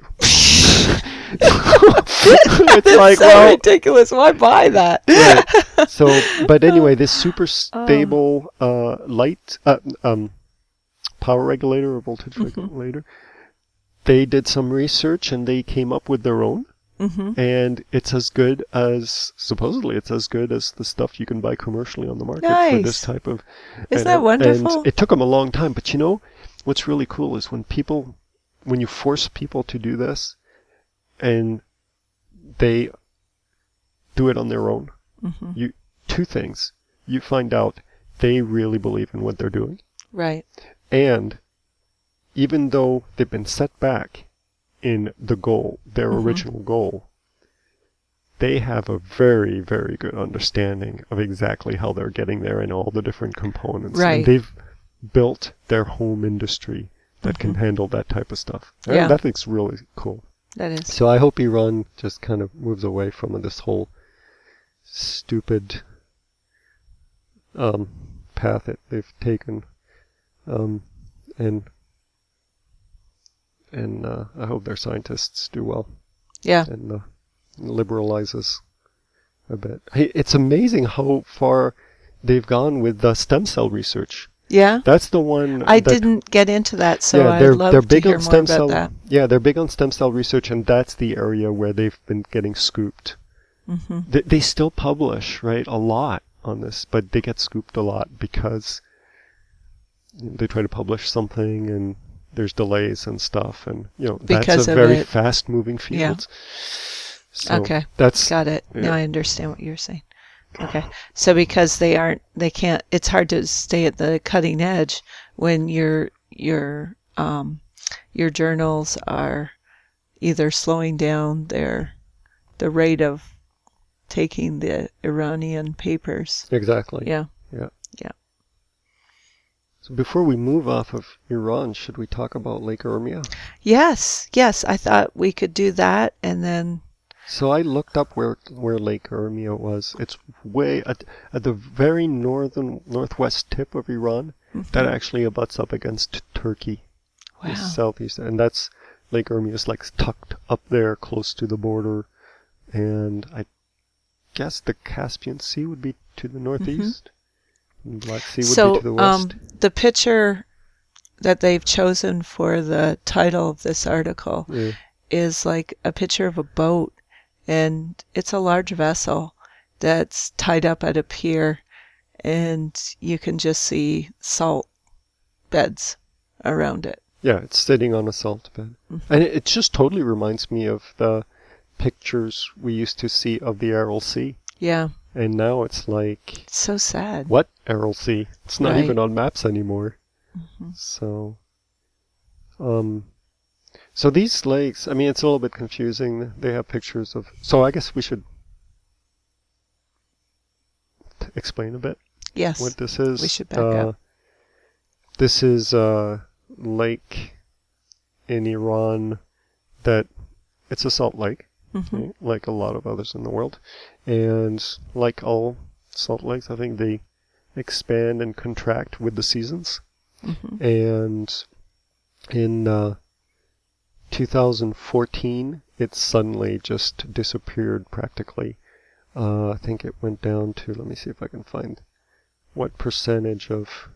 It's That's like, so well, ridiculous. Why buy that? right. So, but anyway, this super stable uh, light, uh, um, power regulator or voltage mm-hmm. regulator. They did some research and they came up with their own. Mm-hmm. And it's as good as, supposedly it's as good as the stuff you can buy commercially on the market nice. for this type of... Isn't and, that wonderful? And it took them a long time. But you know, what's really cool is when people, when you force people to do this and they do it on their own, mm-hmm. you two things. You find out they really believe in what they're doing. Right. And even though they've been set back in the goal, their mm-hmm. original goal, they have a very, very good understanding of exactly how they're getting there and all the different components. Right. And they've built their home industry that mm-hmm. can handle that type of stuff. Yeah. And that think's really cool. That is. So I hope Iran just kind of moves away from this whole stupid um, path that they've taken. Um, and And uh, I hope their scientists do well. Yeah. And uh, liberalizes a bit. Hey, it's amazing how far they've gone with the stem cell research. Yeah. That's the one. I that, didn't get into that, so yeah, I'd they're, love they're to big hear on more stem about cell, that. Yeah, they're big on stem cell research, and that's the area where they've been getting scooped. Mm-hmm. They, they still publish, right, a lot on this, but they get scooped a lot because they try to publish something and there's delays and stuff, and you know because that's a of very it. fast-moving field. Yeah. So okay, that's got it. Yeah. Now I understand what you're saying. Okay, so because they aren't, they can't. It's hard to stay at the cutting edge when your your um your journals are either slowing down their the rate of taking the Iranian papers. Exactly. Yeah. Yeah. Yeah. So before we move off of Iran, should we talk about Lake Urmia? Yes, yes. I thought we could do that, and then. So I looked up where where Lake Urmia was. It's way at at the very northern northwest tip of Iran. Mm-hmm. That actually abuts up against Turkey. Wow. The southeast, and that's Lake Urmia is like tucked up there, close to the border, and I guess the Caspian Sea would be to the northeast. Mm-hmm. And Black Sea would so, be to the west. Um, the picture that they've chosen for the title of this article yeah. is like a picture of a boat, and it's a large vessel that's tied up at a pier, and you can just see salt beds around it. Yeah, it's sitting on a salt bed. Mm-hmm. And it, it just totally reminds me of the pictures we used to see of the Aral Sea. Yeah. And now it's like... It's so sad. What Aral Sea? It's not right. even on maps anymore. Mm-hmm. So... Um... So these lakes, I mean, it's a little bit confusing. They have pictures of... So I guess we should t- explain a bit yes, what this is. We should back uh, up. This is a lake in Iran that... It's a salt lake, mm-hmm. right? Like a lot of others in the world. And like all salt lakes, I think they expand and contract with the seasons. Mm-hmm. And in... Uh, two thousand fourteen, it suddenly just disappeared practically. Uh, I think it went down to, let me see if I can find what percentage of,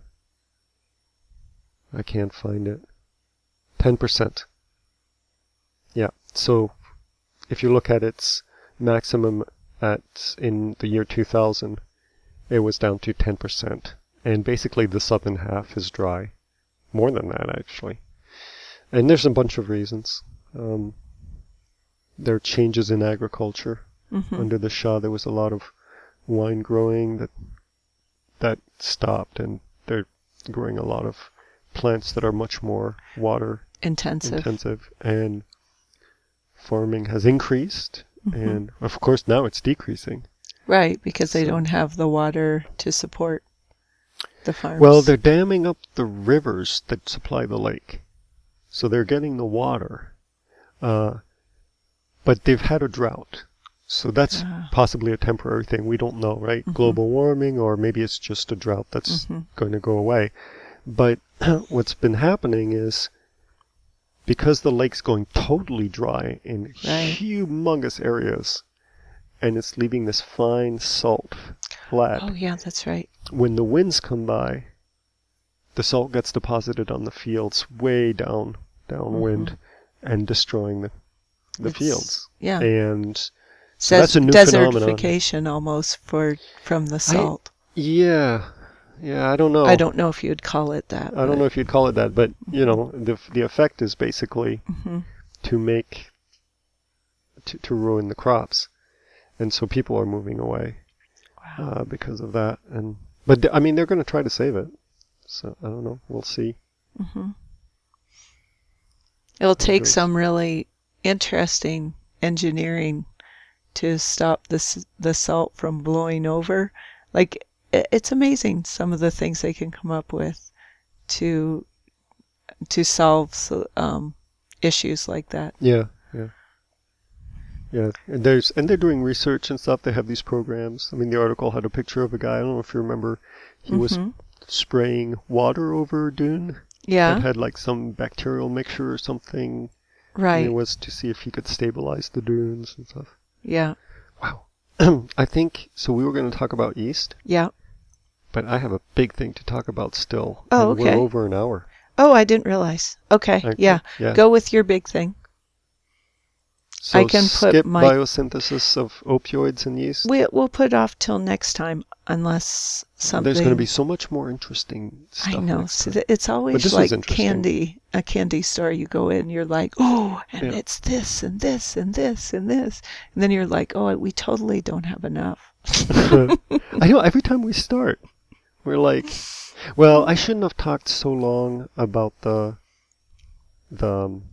I can't find it, ten percent. Yeah, so if you look at its maximum at in the year two thousand, it was down to ten percent. And basically the southern half is dry. More than that, actually. And there's a bunch of reasons. Um, there are changes in agriculture. Mm-hmm. Under the Shah, there was a lot of wine growing that that stopped, and they're growing a lot of plants that are much more water intensive. intensive. And farming has increased, mm-hmm. and of course now it's decreasing. Right, because so, they don't have the water to support the farms. Well, they're damming up the rivers that supply the lake. So they're getting the water, uh, but they've had a drought. So that's uh. possibly a temporary thing. We don't know, right? Mm-hmm. Global warming, or maybe it's just a drought that's mm-hmm. going to go away. But what's been happening is, because the lake's going totally dry in right. humongous areas, and it's leaving this fine salt flat. Oh, yeah, that's right. When the winds come by, the salt gets deposited on the fields way down downwind Mm-hmm. and destroying the the It's- fields. Yeah. And so Des- that's a new phenomenon. desertification almost for from the salt. Yeah, yeah. I don't know. I don't know if you'd call it that. I don't know if you'd call it that, but you know, the the effect is basically Hmm. to make to to ruin the crops, and so people are moving away Wow. uh, because of that. And but th- I mean, they're going to try to save it. So I don't know. We'll see. Hmm. It'll take goes. some really interesting engineering to stop this the salt from blowing over. Like i- it's amazing some of the things they can come up with to to solve so- um, issues like that. Yeah, yeah, yeah. And there's and they're doing research and stuff. They have these programs. I mean, the article had a picture of a guy. I don't know if you remember. He was Mhm. spraying water over a dune. Yeah, That had like some bacterial mixture or something. And right. it was to see if he could stabilize the dunes and stuff. Yeah, Wow. I think so. We were going to talk about yeast, yeah. but I have a big thing to talk about still. Oh, and okay. We're over an hour. Oh, I didn't realize. Okay, Okay, yeah. yeah. Go with your big thing. So I can put skip my- biosynthesis of opioids and yeast. We we'll put off till next time unless something. There's going to be so much more interesting stuff. I know. next So time. th- it's always this was like interesting. candy, a candy store. You go in, you're like, oh, and Yeah. it's this and this and this and this, and then you're like, oh, we totally don't have enough. I know. Every time we start, we're like, well, I shouldn't have talked so long about the the um,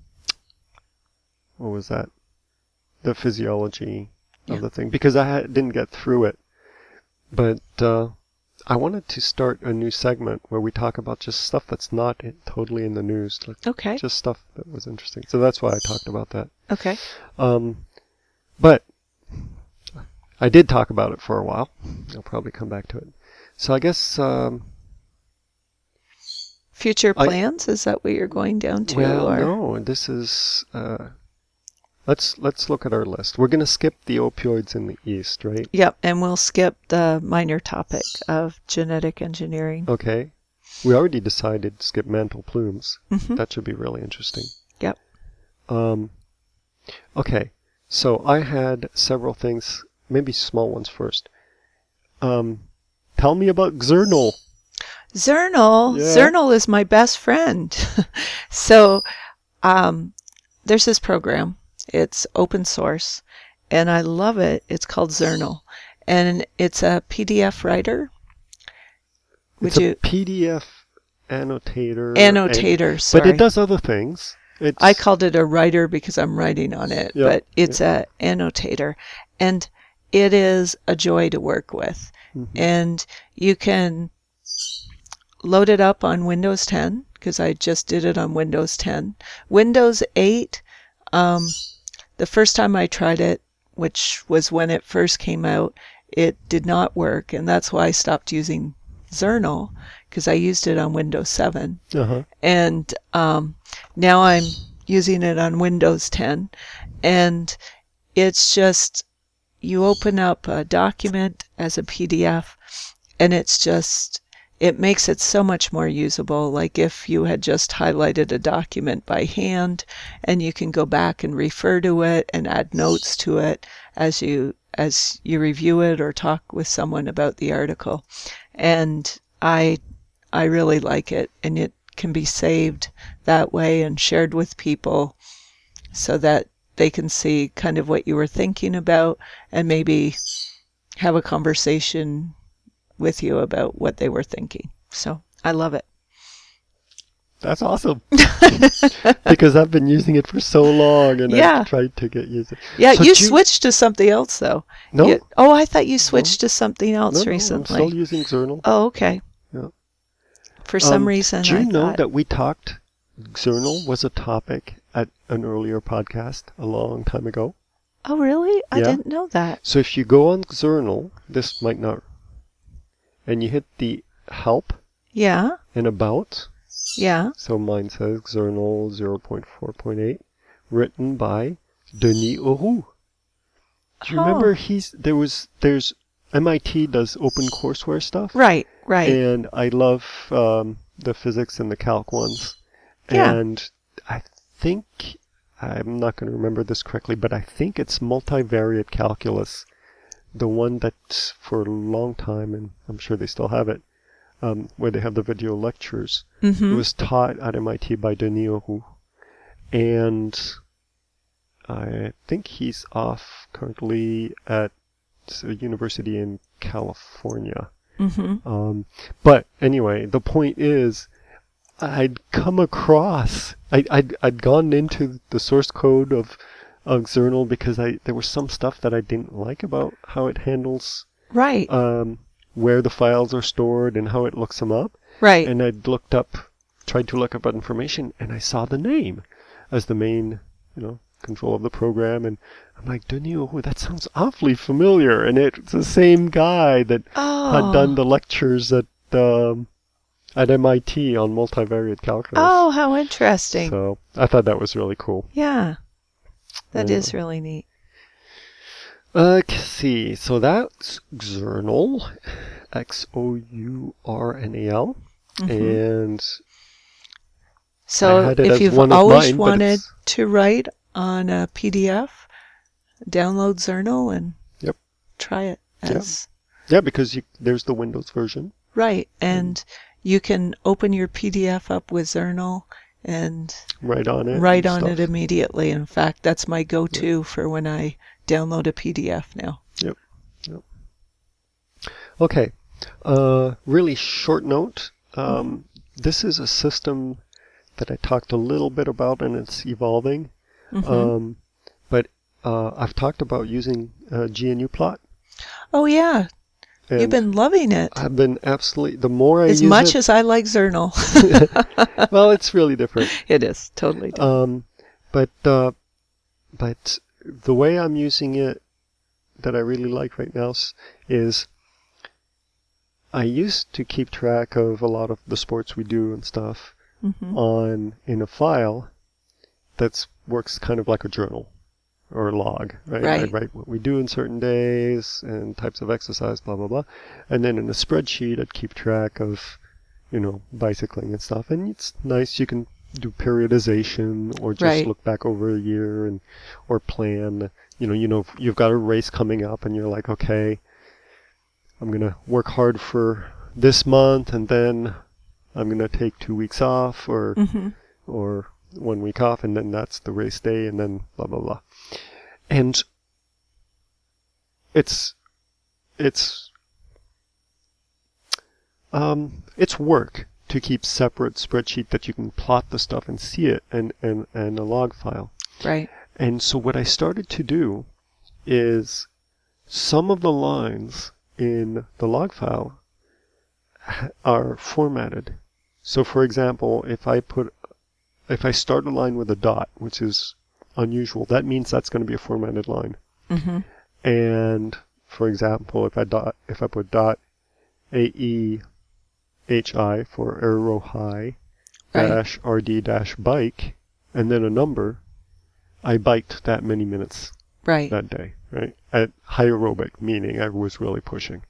what was that? The physiology Yeah. of the thing, because I had, didn't get through it. But uh, I wanted to start a new segment where we talk about just stuff that's not in, totally in the news, like Okay. just stuff that was interesting. So that's why I talked about that. Okay. Um, but I did talk about it for a while. I'll probably come back to it. So I guess, um, Future I- plans? Is that what you're going down to? well, or? no, this is, uh, let's, let's look at our list. We're going to skip the opioids in the East, right? Yep, and we'll skip the minor topic of genetic engineering. Okay. We already decided to skip mantle plumes. Mhm. That should be really interesting. Yep. Um, okay. So I had several things, maybe small ones first. Um, tell me about Xernal. Zernal, Yeah. Zernal is my best friend. So, um, there's this program. It's open source, and I love it. It's called Zernal, and it's a P D F writer. Would It's a you P D F annotator. annotator? and- sorry, but it does other things. It's, I called it a writer because I'm writing on it, Yeah, but it's a annotator, and it is a joy to work with. Mhm. And you can load it up on Windows ten because I just did it on Windows ten. Windows eight, um, the first time I tried it, which was when it first came out, it did not work, and that's why I stopped using Zernal because I used it on Windows seven. Uh-huh. And um, now I'm using it on Windows ten, and it's just you open up a document as a P D F, and it's just it makes it so much more usable. Like if you had just highlighted a document by hand, and you can go back and refer to it and add notes to it as you as you review it or talk with someone about the article. And I I really like it, and it can be saved that way and shared with people so that they can see kind of what you were thinking about and maybe have a conversation with you about what they were thinking. So I love it. That's awesome. Because I've been using it for so long, and Yeah. I've tried to get used to it. Yeah, So you do you- switched to something else though. No, You- oh, I thought you switched to something else no, no, I'm recently. still using Xernal. Oh, okay. Yeah. For some Um, reason, Do you I know thought, that we talked, Xernal was a topic at an earlier podcast a long time ago? oh, really? I Yeah. didn't know that. So if you go on Xernal, this might not, and you hit the help Yeah, and about, yeah. so mine says Xernal zero point four point eight, written by Denis Auroux. Do you Oh. remember he's, there was, there's, M I T does open courseware stuff. Right, right. And I love um, the physics and the calc ones. Yeah. And I think, I'm not going to remember this correctly, but I think it's multivariate calculus, the one that for a long time, and I'm sure they still have it, um, where they have the video lectures. Mm-hmm. It was taught at M I T by Denis Auroux. And I think he's off currently at a university in California. Mm-hmm. Um, but anyway, the point is, I'd come across, I, I'd, I'd gone into the source code of, of Xernal because I there was some stuff that I didn't like about how it handles Right. um, where the files are stored and how it looks them up. Right. And I'd looked up, tried to look up information, and I saw the name as the main, you know, control of the program, and I'm like, Denis Auroux, that sounds awfully familiar, and it's the same guy that Oh. had done the lectures at um, at M I T on multivariate calculus. Oh, how interesting. So I thought that was really cool. Yeah. That Yeah. is really neat. Uh, let's see. So that's Xernal, X O U R N A L, Mhm. and So I had it if as you've one of always mine, but wanted it's- to write on a P D F, download Xernal and Yep. try it Yep. as yeah, because you, there's the Windows version. right. And you can open your P D F up with Xernal and Right on it. write and on it stuff. immediately. In fact, that's my go-to for when I download a P D F now. Yep. Yep. Okay. Uh, really short note. Um, this is a system that I talked a little bit about, and it's evolving. Mhm. Um, but uh, I've talked about using uh, G N U plot. Oh yeah, And you've been loving it I've been absolutely. The more I as use much it, as I like Xernal. well, it's really different. It is totally different. Um, but uh, but the way I'm using it, that I really like right now, s- is I used to keep track of a lot of the sports we do and stuff Mhm. on in a file that works kind of like a journal or a log, right? I Right. write what we do in certain days and types of exercise, blah blah blah, and then in a spreadsheet I'd keep track of, you know, bicycling and stuff. And it's nice, you can do periodization or just Right. look back over a year and or plan. You know, you know you've got a race coming up and you're like, okay, I'm gonna work hard for this month and then I'm gonna take two weeks off or Mhm. or one week off, and then that's the race day, and then blah blah blah. And it's it's um it's work to keep separate spreadsheet that you can plot the stuff and see it and and and a log file. Right. And so what I started to do is some of the lines in the log file ha- are formatted. So for example, if I put if I start a line with a dot, which is unusual, that means that's going to be a formatted line. Mhm. And for example, if I dot if I put dot A E H I for aero high Right. dash R D dash bike and then a number, I biked that many minutes Right. that day, right? At high aerobic, meaning I was really pushing.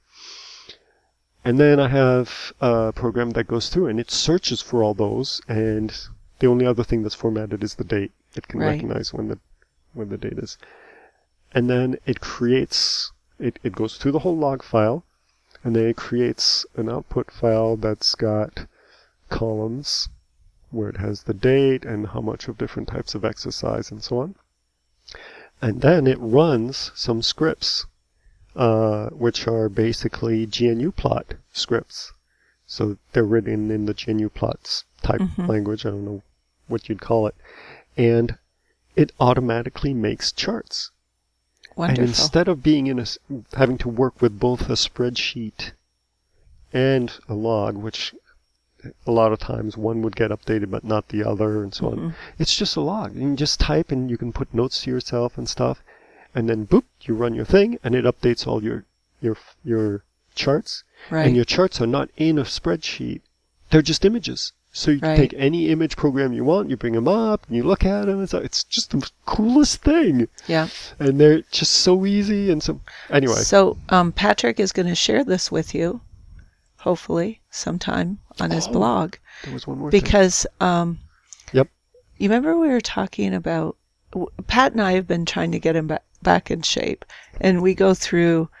And then I have a program that goes through and it searches for all those, and the only other thing that's formatted is the date. It can Right. recognize when the when the date is. And then it creates it, it goes through the whole log file, and then it creates an output file that's got columns where it has the date and how much of different types of exercise and so on. And then it runs some scripts, uh, which are basically G N U plot scripts. So they're written in the G N U plots type Mhm. language. I don't know what you'd call it. And it automatically makes charts. Wonderful. And instead of being in a, s- having to work with both a spreadsheet and a log, which a lot of times one would get updated but not the other and so on, Mhm. it's just a log. You can just type and you can put notes to yourself and stuff, and then boop, you run your thing and it updates all your your your charts. Right. And your charts are not in a spreadsheet; they're just images. So you can Right. take any image program you want, you bring them up, and you look at them. It's it's just the coolest thing, Yeah. and they're just so easy and so. Anyway, So um, Patrick is going to share this with you, hopefully sometime on his Oh. blog. There was one more thing. Because um, Yep. you remember we were talking about, w- Pat and I have been trying to get him ba- back in shape, and we go through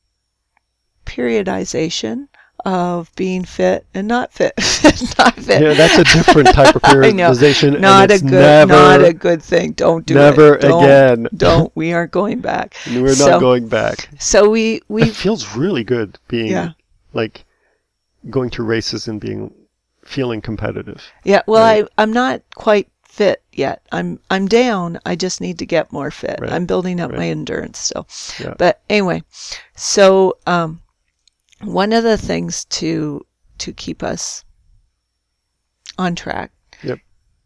periodization of being fit and not fit. Not fit. Yeah, that's a different type of I know. periodization. and Not a it's good, never, not a good thing. Don't do never it. Don't, again. Don't. We aren't going back. We're So- not going back. So we we It feels really good being Yeah. like going to races and being feeling competitive. yeah. Well, Right. I I'm not quite fit yet. I'm I'm down. I just need to get more fit. Right. I'm building up Right. my endurance still. Yeah. But anyway, so um, one of the things to to keep us on track Yep.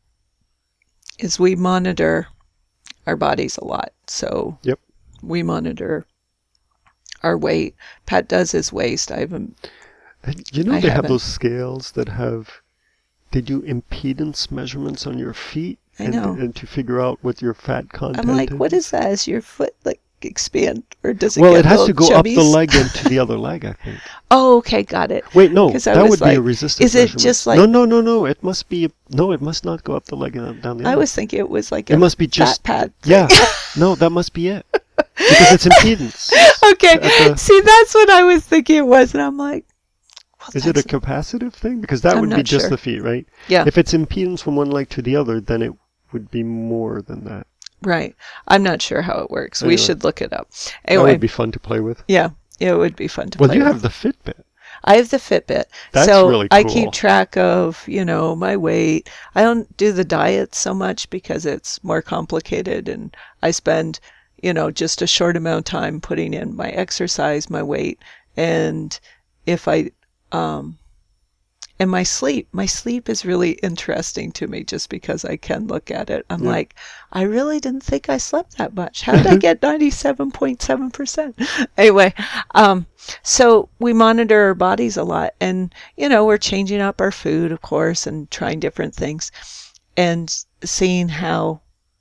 is we monitor our bodies a lot. So Yep. we monitor our weight. Pat does his waist. I haven't. And you know I they have haven't. those scales that have they do impedance measurements on your feet I and, know. and to figure out what your fat content I'm like, is. what is that? Is your foot like expand or does it Well, get it has little to go up the chubbies? leg and to the other leg, I think. Oh, okay, got it. Wait, no, 'Cause I that was would be a like, resistance is it measurement. just like- No, no, no, no. It must be. No, it must not go up the leg and down the I other. was thinking it was like It a must be fat just. pad. Yeah. No, that must be it. Because it's impedance. Okay, At the- see, that's what I was thinking it was, and I'm like, well, Is it a that's- capacitive thing? Because that I'm would be not just sure. the feet, right? Yeah, If it's impedance from one leg to the other, then it would be more than that. right. I'm not sure how it works. We Anyway. should look it up. That Anyway, would be fun to play with. yeah, it would be fun to Well, play you with. have the Fitbit. I have the Fitbit. That's so really I cool. keep track of, you know, my weight. I don't do the diet so much because it's more complicated and I spend, you know, just a short amount of time putting in my exercise, my weight, and if I, um, and my sleep. My sleep is really interesting to me just because I can look at it. I'm Yeah. like, I really didn't think I slept that much. How did I get ninety-seven point seven percent? Anyway, um, so we monitor our bodies a lot and, you know, we're changing up our food, of course, and trying different things and seeing how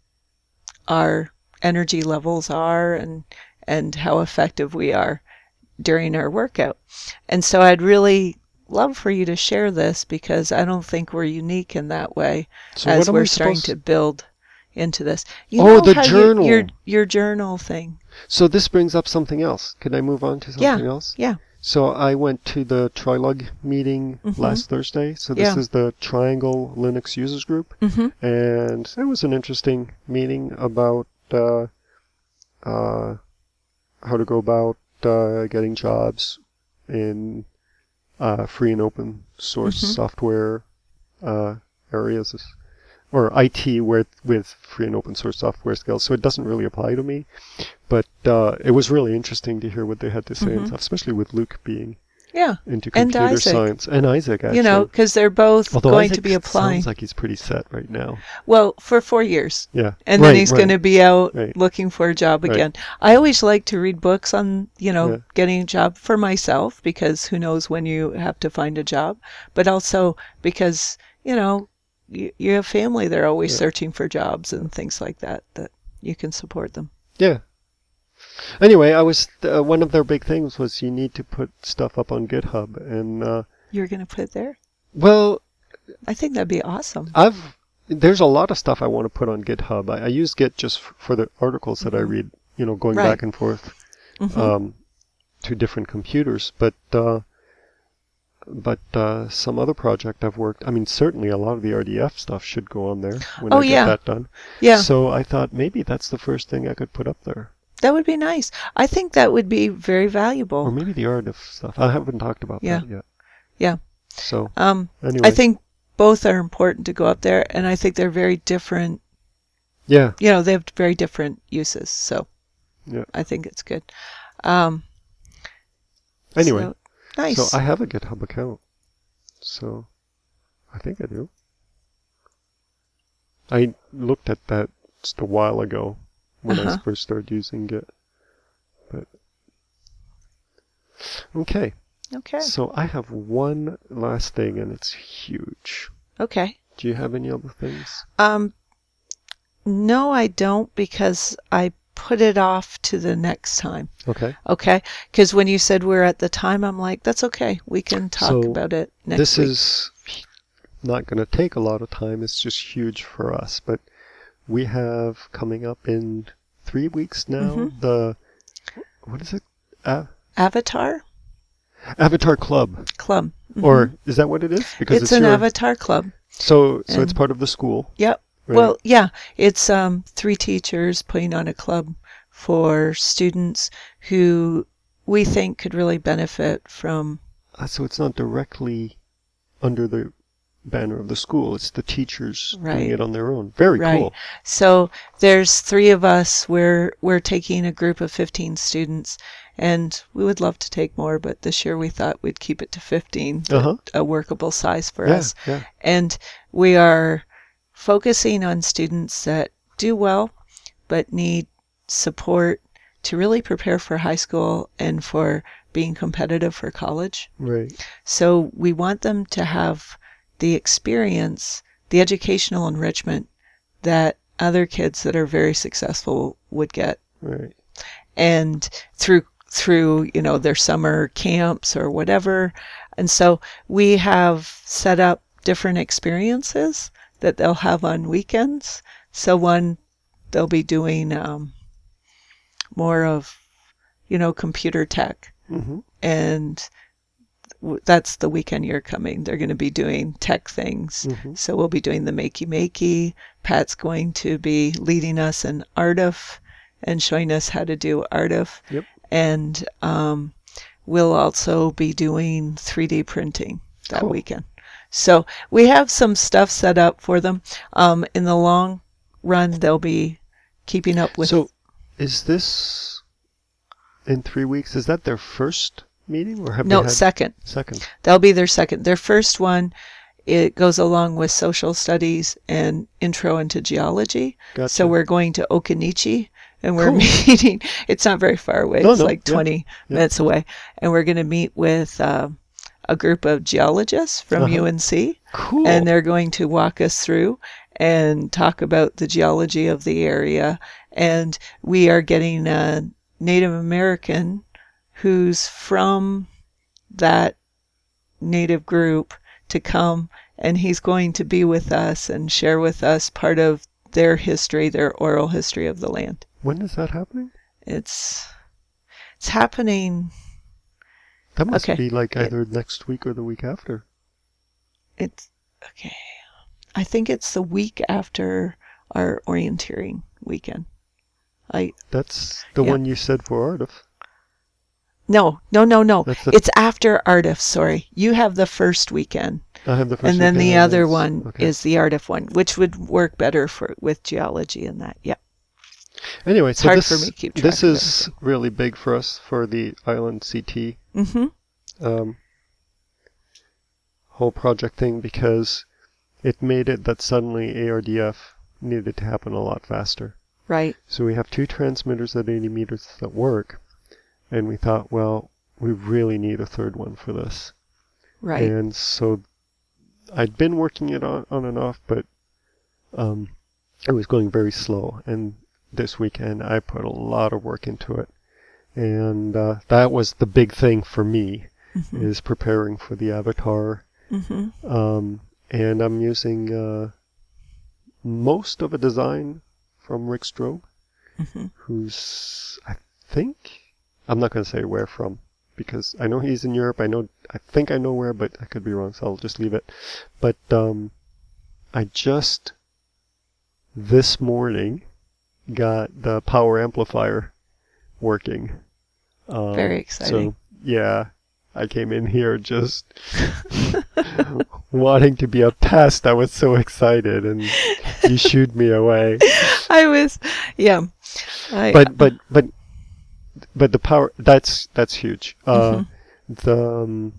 our energy levels are and, and how effective we are during our workout. And so I'd really love for you to share this because I don't think we're unique in that way So as what am we're I starting supposed to build into this. You Oh, know the how you- journal. your, your journal thing. So this brings up something else. Can I move on to something Yeah, else? yeah. So I went to the Trilug meeting Mhm. last Thursday. So this Yeah. is the Triangle Linux Users Group. Mm-hmm. And it was an interesting meeting about uh, uh, how to go about uh, getting jobs in uh, free and open source Mhm. software uh, areas, or I T with, with free and open source software skills. So it doesn't really apply to me, but uh, it was really interesting to hear what they had to say, and Mhm. stuff, especially with Luke being Yeah. into And computer Isaac. science, and Isaac actually. You know, because they're both Although going Isaac to be applying. sounds like he's pretty set right now. Well, for four years. Yeah, And right, then he's right. going to be out Right. looking for a job Right. again. I always like to read books on, you know, Yeah. getting a job for myself because who knows when you have to find a job, but also because, you know, you, you have family, they're always Yeah. searching for jobs and things like that, that you can support them. Yeah. Anyway, I was uh, one of their big things was you need to put stuff up on GitHub, and uh, You're going to put it there? well, I think that'd be awesome. I've there's a lot of stuff I want to put on GitHub. I, I use Git just f- for the articles that I Mhm. read, you know, going Right. back and forth Mhm. um, to different computers. But uh, but uh, some other project I've worked. I mean, certainly a lot of the R D F stuff should go on there when Oh, I get yeah. that done. yeah, So I thought maybe that's the first thing I could put up there, that would be nice. I think that would be very valuable. or maybe the R D F stuff. I haven't talked about Yeah. that yet. Yeah. So Um, anyway, I think both are important to go up there, and I think they're very different. yeah. You know, they have very different uses, so Yeah. I think it's good. Um, Anyway, so, nice. so I have a GitHub account. So I think I do. I looked at that just a while ago when I Uh-huh. first started using Git. But okay, okay. so I have one last thing, and it's huge. Okay. Do you have any other things? Um, no, I don't because I put it off to the next time. Okay. Okay. Because when you said we're at the time, I'm like, that's okay. We can talk So about it next This week. is not going to take a lot of time. It's just huge for us. But we have coming up in three weeks now, Mm-hmm. the, what is it? Uh, Avatar Avatar Club. Club. Mm-hmm. Or is that what it is? Because it's, it's an your, Avatar Club. So, so it's And- part of the school. Yep. Right? Well, yeah, it's um, three teachers putting on a club for students who we think could really benefit from. Uh, so it's not directly under the banner of the school. It's the teachers Right. doing it on their own. Very Right. cool. So there's three of us. We're we're taking a group of fifteen students, and we would love to take more, but this year we thought we'd keep it to fifteen, Uh-huh. a workable size for Yeah, us. yeah. And we are focusing on students that do well, but need support to really prepare for high school and for being competitive for college. Right. So we want them to have the experience, the educational enrichment that other kids that are very successful would get. Right. And through through, you know, their summer camps or whatever. And so we have set up different experiences that they'll have on weekends. So one, they'll be doing um, more of, you know, computer tech. Mm-hmm. And w- that's the weekend you're coming. They're going to be doing tech things. Mm-hmm. So we'll be doing the Makey Makey. Pat's going to be leading us in Artif and showing us how to do Artif. Yep. And um, we'll also be doing three D printing that Cool. weekend. So we have some stuff set up for them. Um, in the long run, they'll be keeping up with. So, is this in three weeks? Is that their first meeting, or have no, they had second. second? That'll be their second. Their first one, it goes along with social studies and intro into geology. Gotcha. So we're going to Okinichi, and we're Cool. meeting. It's not very far away. No, it's no, like yeah, twenty yeah. minutes away. And we're going to meet with uh, a group of geologists from Uh-huh. U N C. Cool. And they're going to walk us through and talk about the geology of the area. And we are getting a Native American who's from that Native group to come, and he's going to be with us and share with us part of their history, their oral history of the land. When is that happening? It's it's happening. That must Okay. be like It- either next week or the week after. It's okay. I think it's the week after our orienteering weekend. I That's the Yeah. one you said for Artif. no no no no. That's the- It's after Artif. Sorry, you have the first weekend, I have the first. and then weekend the on other this. one Okay. is the Artif one, which would work better for with geology and that. Yeah. Anyway, It's so hard this, for me to keep track this of is really big for us for the Island C T Mm-hmm. um, whole project thing, because it made it that suddenly A R D F needed to happen a lot faster. Right. So we have two transmitters at eighty meters that work, and we thought, well, we really need a third one for this. Right. And so I'd been working it on, on and off, but um, it was going very slow. And this weekend I put a lot of work into it. And uh, that was the big thing for me, Mm-hmm. is preparing for the Avatar. Mm-hmm. Um, and I'm using uh, most of a design from Rick Strobe, Mm-hmm. who's, I think, I'm not going to say where from, because I know he's in Europe. I know, I think I know where, but I could be wrong, so I'll just leave it. But um, I just, this morning, got the power amplifier working. Um, Very exciting. So, yeah, I came in here just wanting to be a pest. I was so excited, and you shooed me away. I was, yeah. I, But but but but the power, that's that's huge. Uh, Mhm. The um,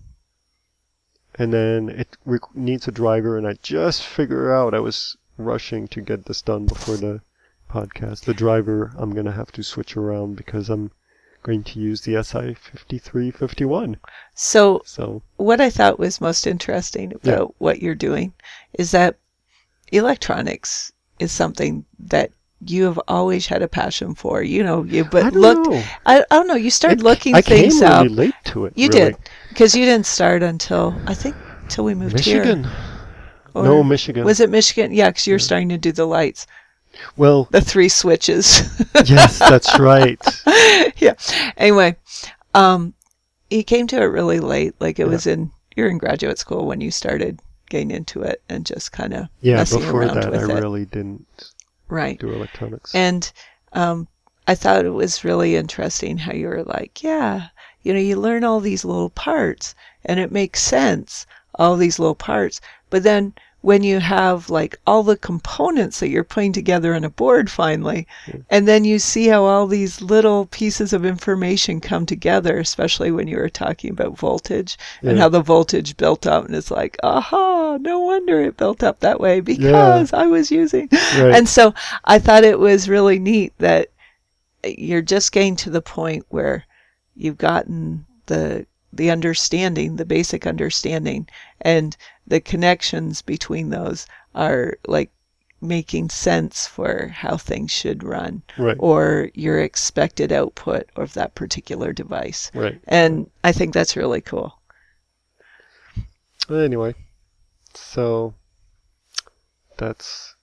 and then it re- needs a driver, and I just figure out I was rushing to get this done before the podcast. The driver I'm gonna have to switch around because I'm going to use the S I fifty-three fifty-one. so So what I thought was most interesting about what you're doing is that electronics is something that you have always had a passion for. You know, you I but don't looked. know. I, I don't know. You started It- looking I things came up. really late to it. You really. did, because you didn't start until I think till we moved here. Michigan. Or no, Michigan. Was it Michigan? Yeah, because you're starting to do the lights, Well, the three switches. yes, that's right. Yeah. Anyway, um, he came to it really late. Like it Yeah. was in, you're in graduate school when you started getting into it and just kind of Yeah, messing before around that, I with it. really didn't Right. do electronics. And um, I thought it was really interesting how you were like, yeah, you know, you learn all these little parts and it makes sense, all these little parts. But then when you have like all the components that you're putting together on a board finally, Yeah. and then you see how all these little pieces of information come together, especially when you were talking about voltage and Yeah. how the voltage built up, and it's like, aha, no wonder it built up that way because I was using. Right. And so I thought it was really neat that you're just getting to the point where you've gotten the the understanding, the basic understanding, and the connections between those are like making sense for how things should run Right. or your expected output of that particular device. Right. And I think that's really cool. Anyway, so that's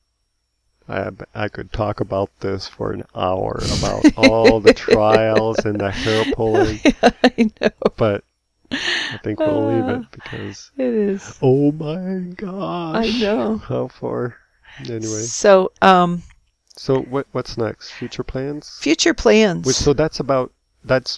I I could talk about this for an hour about all the trials and the hair pulling, I know. but I think we'll leave Uh, it because It is. oh my gosh, I know. how far. Anyway, So, um, so what what's next? Future plans? future plans. Which, so that's about that's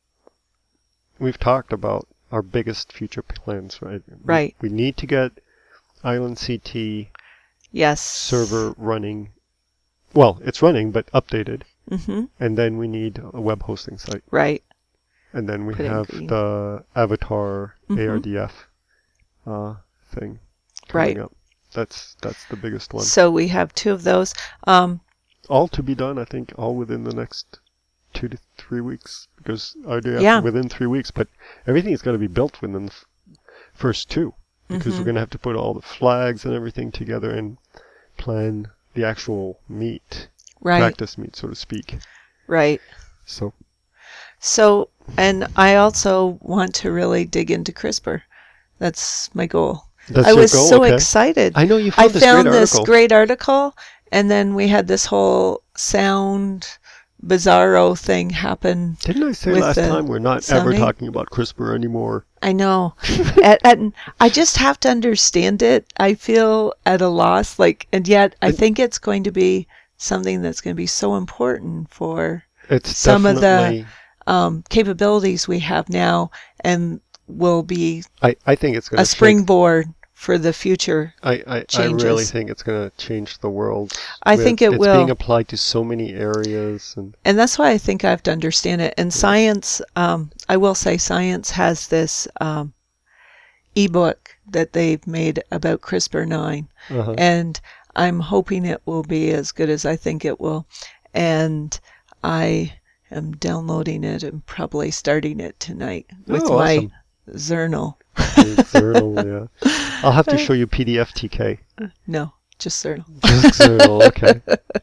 we've talked about our biggest future plans, right? We- Right. We need to get Island C T Yes. server running. Well, it's running, but updated. Mm-hmm. And then we need a web hosting site. Right. And then we Put in have green. the Avatar Mhm. A R D F uh, thing coming Right. up. That's that's the biggest one. So we have two of those. Um, All to be done, I think, all within the next two to three weeks. Because R D F Yeah. within three weeks, but everything's got to be built within the f- first two. Because Mhm. we're going to have to put all the flags and everything together and plan the actual meet, right. practice meet, so to speak. Right. So, So, and I also want to really dig into CRISPR. That's my goal. that's I your was goal, so okay. excited. I know you I found this found great this article. great article, and then we had this whole sound bizarro thing happen. Didn't I say with last the time we're not ever sounding. talking about CRISPR anymore? I know. and, and I just have to understand it. I feel at a loss, like, and yet I And- think it's going to be something that's going to be so important for It's Some of the- definitely. um, capabilities we have now, and will be I, I think it's going a to springboard for the future. I, I, I really changes. think it's going to change the world. I with- think it it's will. being applied to so many areas, and And that's why I think I have to understand it. And science, um, I will say science has this um, ebook that they've made about CRISPR nine. uh And I'm hoping it will be as good as I think it will. And I am downloading it and probably starting it tonight with Oh, my awesome. Zernal. Xernal, yeah. I'll have to show you P D F T K. No, just Zernal. Just Xernal, okay.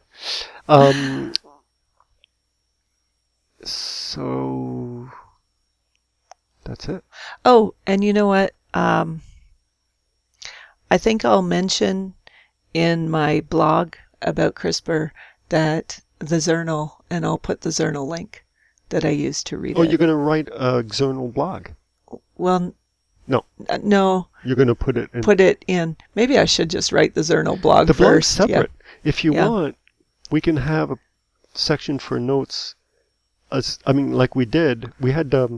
Um. So that's it. Oh, and you know what? Um, I think I'll mention in my blog about CRISPR that the Zernal, and I'll put the Zernal link that I used to read Oh, it. you're going to write a Xernal blog. Well, No. uh, no, You're going to put it in. put it in. Maybe I should just write the Zernal blog the blog's first. separate. If you Yeah. want, we can have a section for notes. As I mean, like we did. We had um,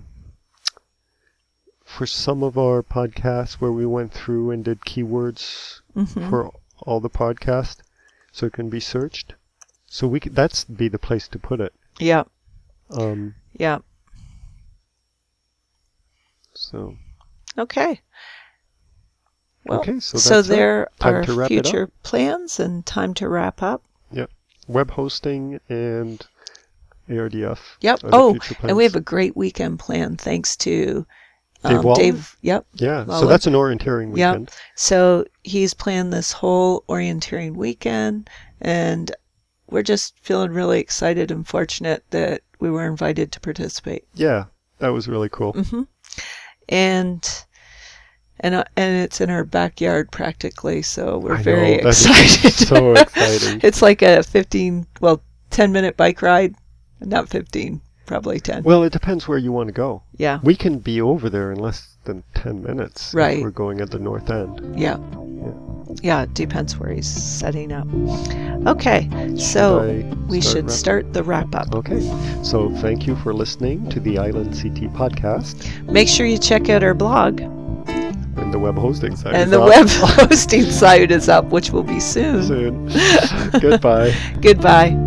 for some of our podcasts where we went through and did keywords Yeah. Mhm. for all the podcast, so it can be searched. So we could, that's be the place to put it. Yeah. Um, Yeah. so Okay. Well, okay, so so that's it. there Time are to wrap it up. future plans and time to wrap up. Web hosting and A R D F. Yep. are the Oh, future and we plans. have a great weekend plan thanks to Dave um, Waller? Dave. Yep. Yeah, so Lala. that's an orienteering Yep. weekend. So he's planned this whole orienteering weekend, and we're just feeling really excited and fortunate that we were invited to participate. Yeah, that was really cool. hmm And And, uh, and it's in our backyard practically, so we're I very know, that is excited. so exciting. It's like a fifteen, well, ten minute bike ride. Not fifteen, probably ten. Well, it depends where you want to go. Yeah, We can be over there in less than ten minutes Right. if we're going at the north end. yeah. Yeah, it depends where he's setting up. Okay, so I we start should wrap- start the wrap up. Okay, so thank you for listening to the Island C T podcast Make sure you check out our blog, and the web hosting site. and is the up web hosting site is up, which will be soon. soon. Goodbye. Goodbye.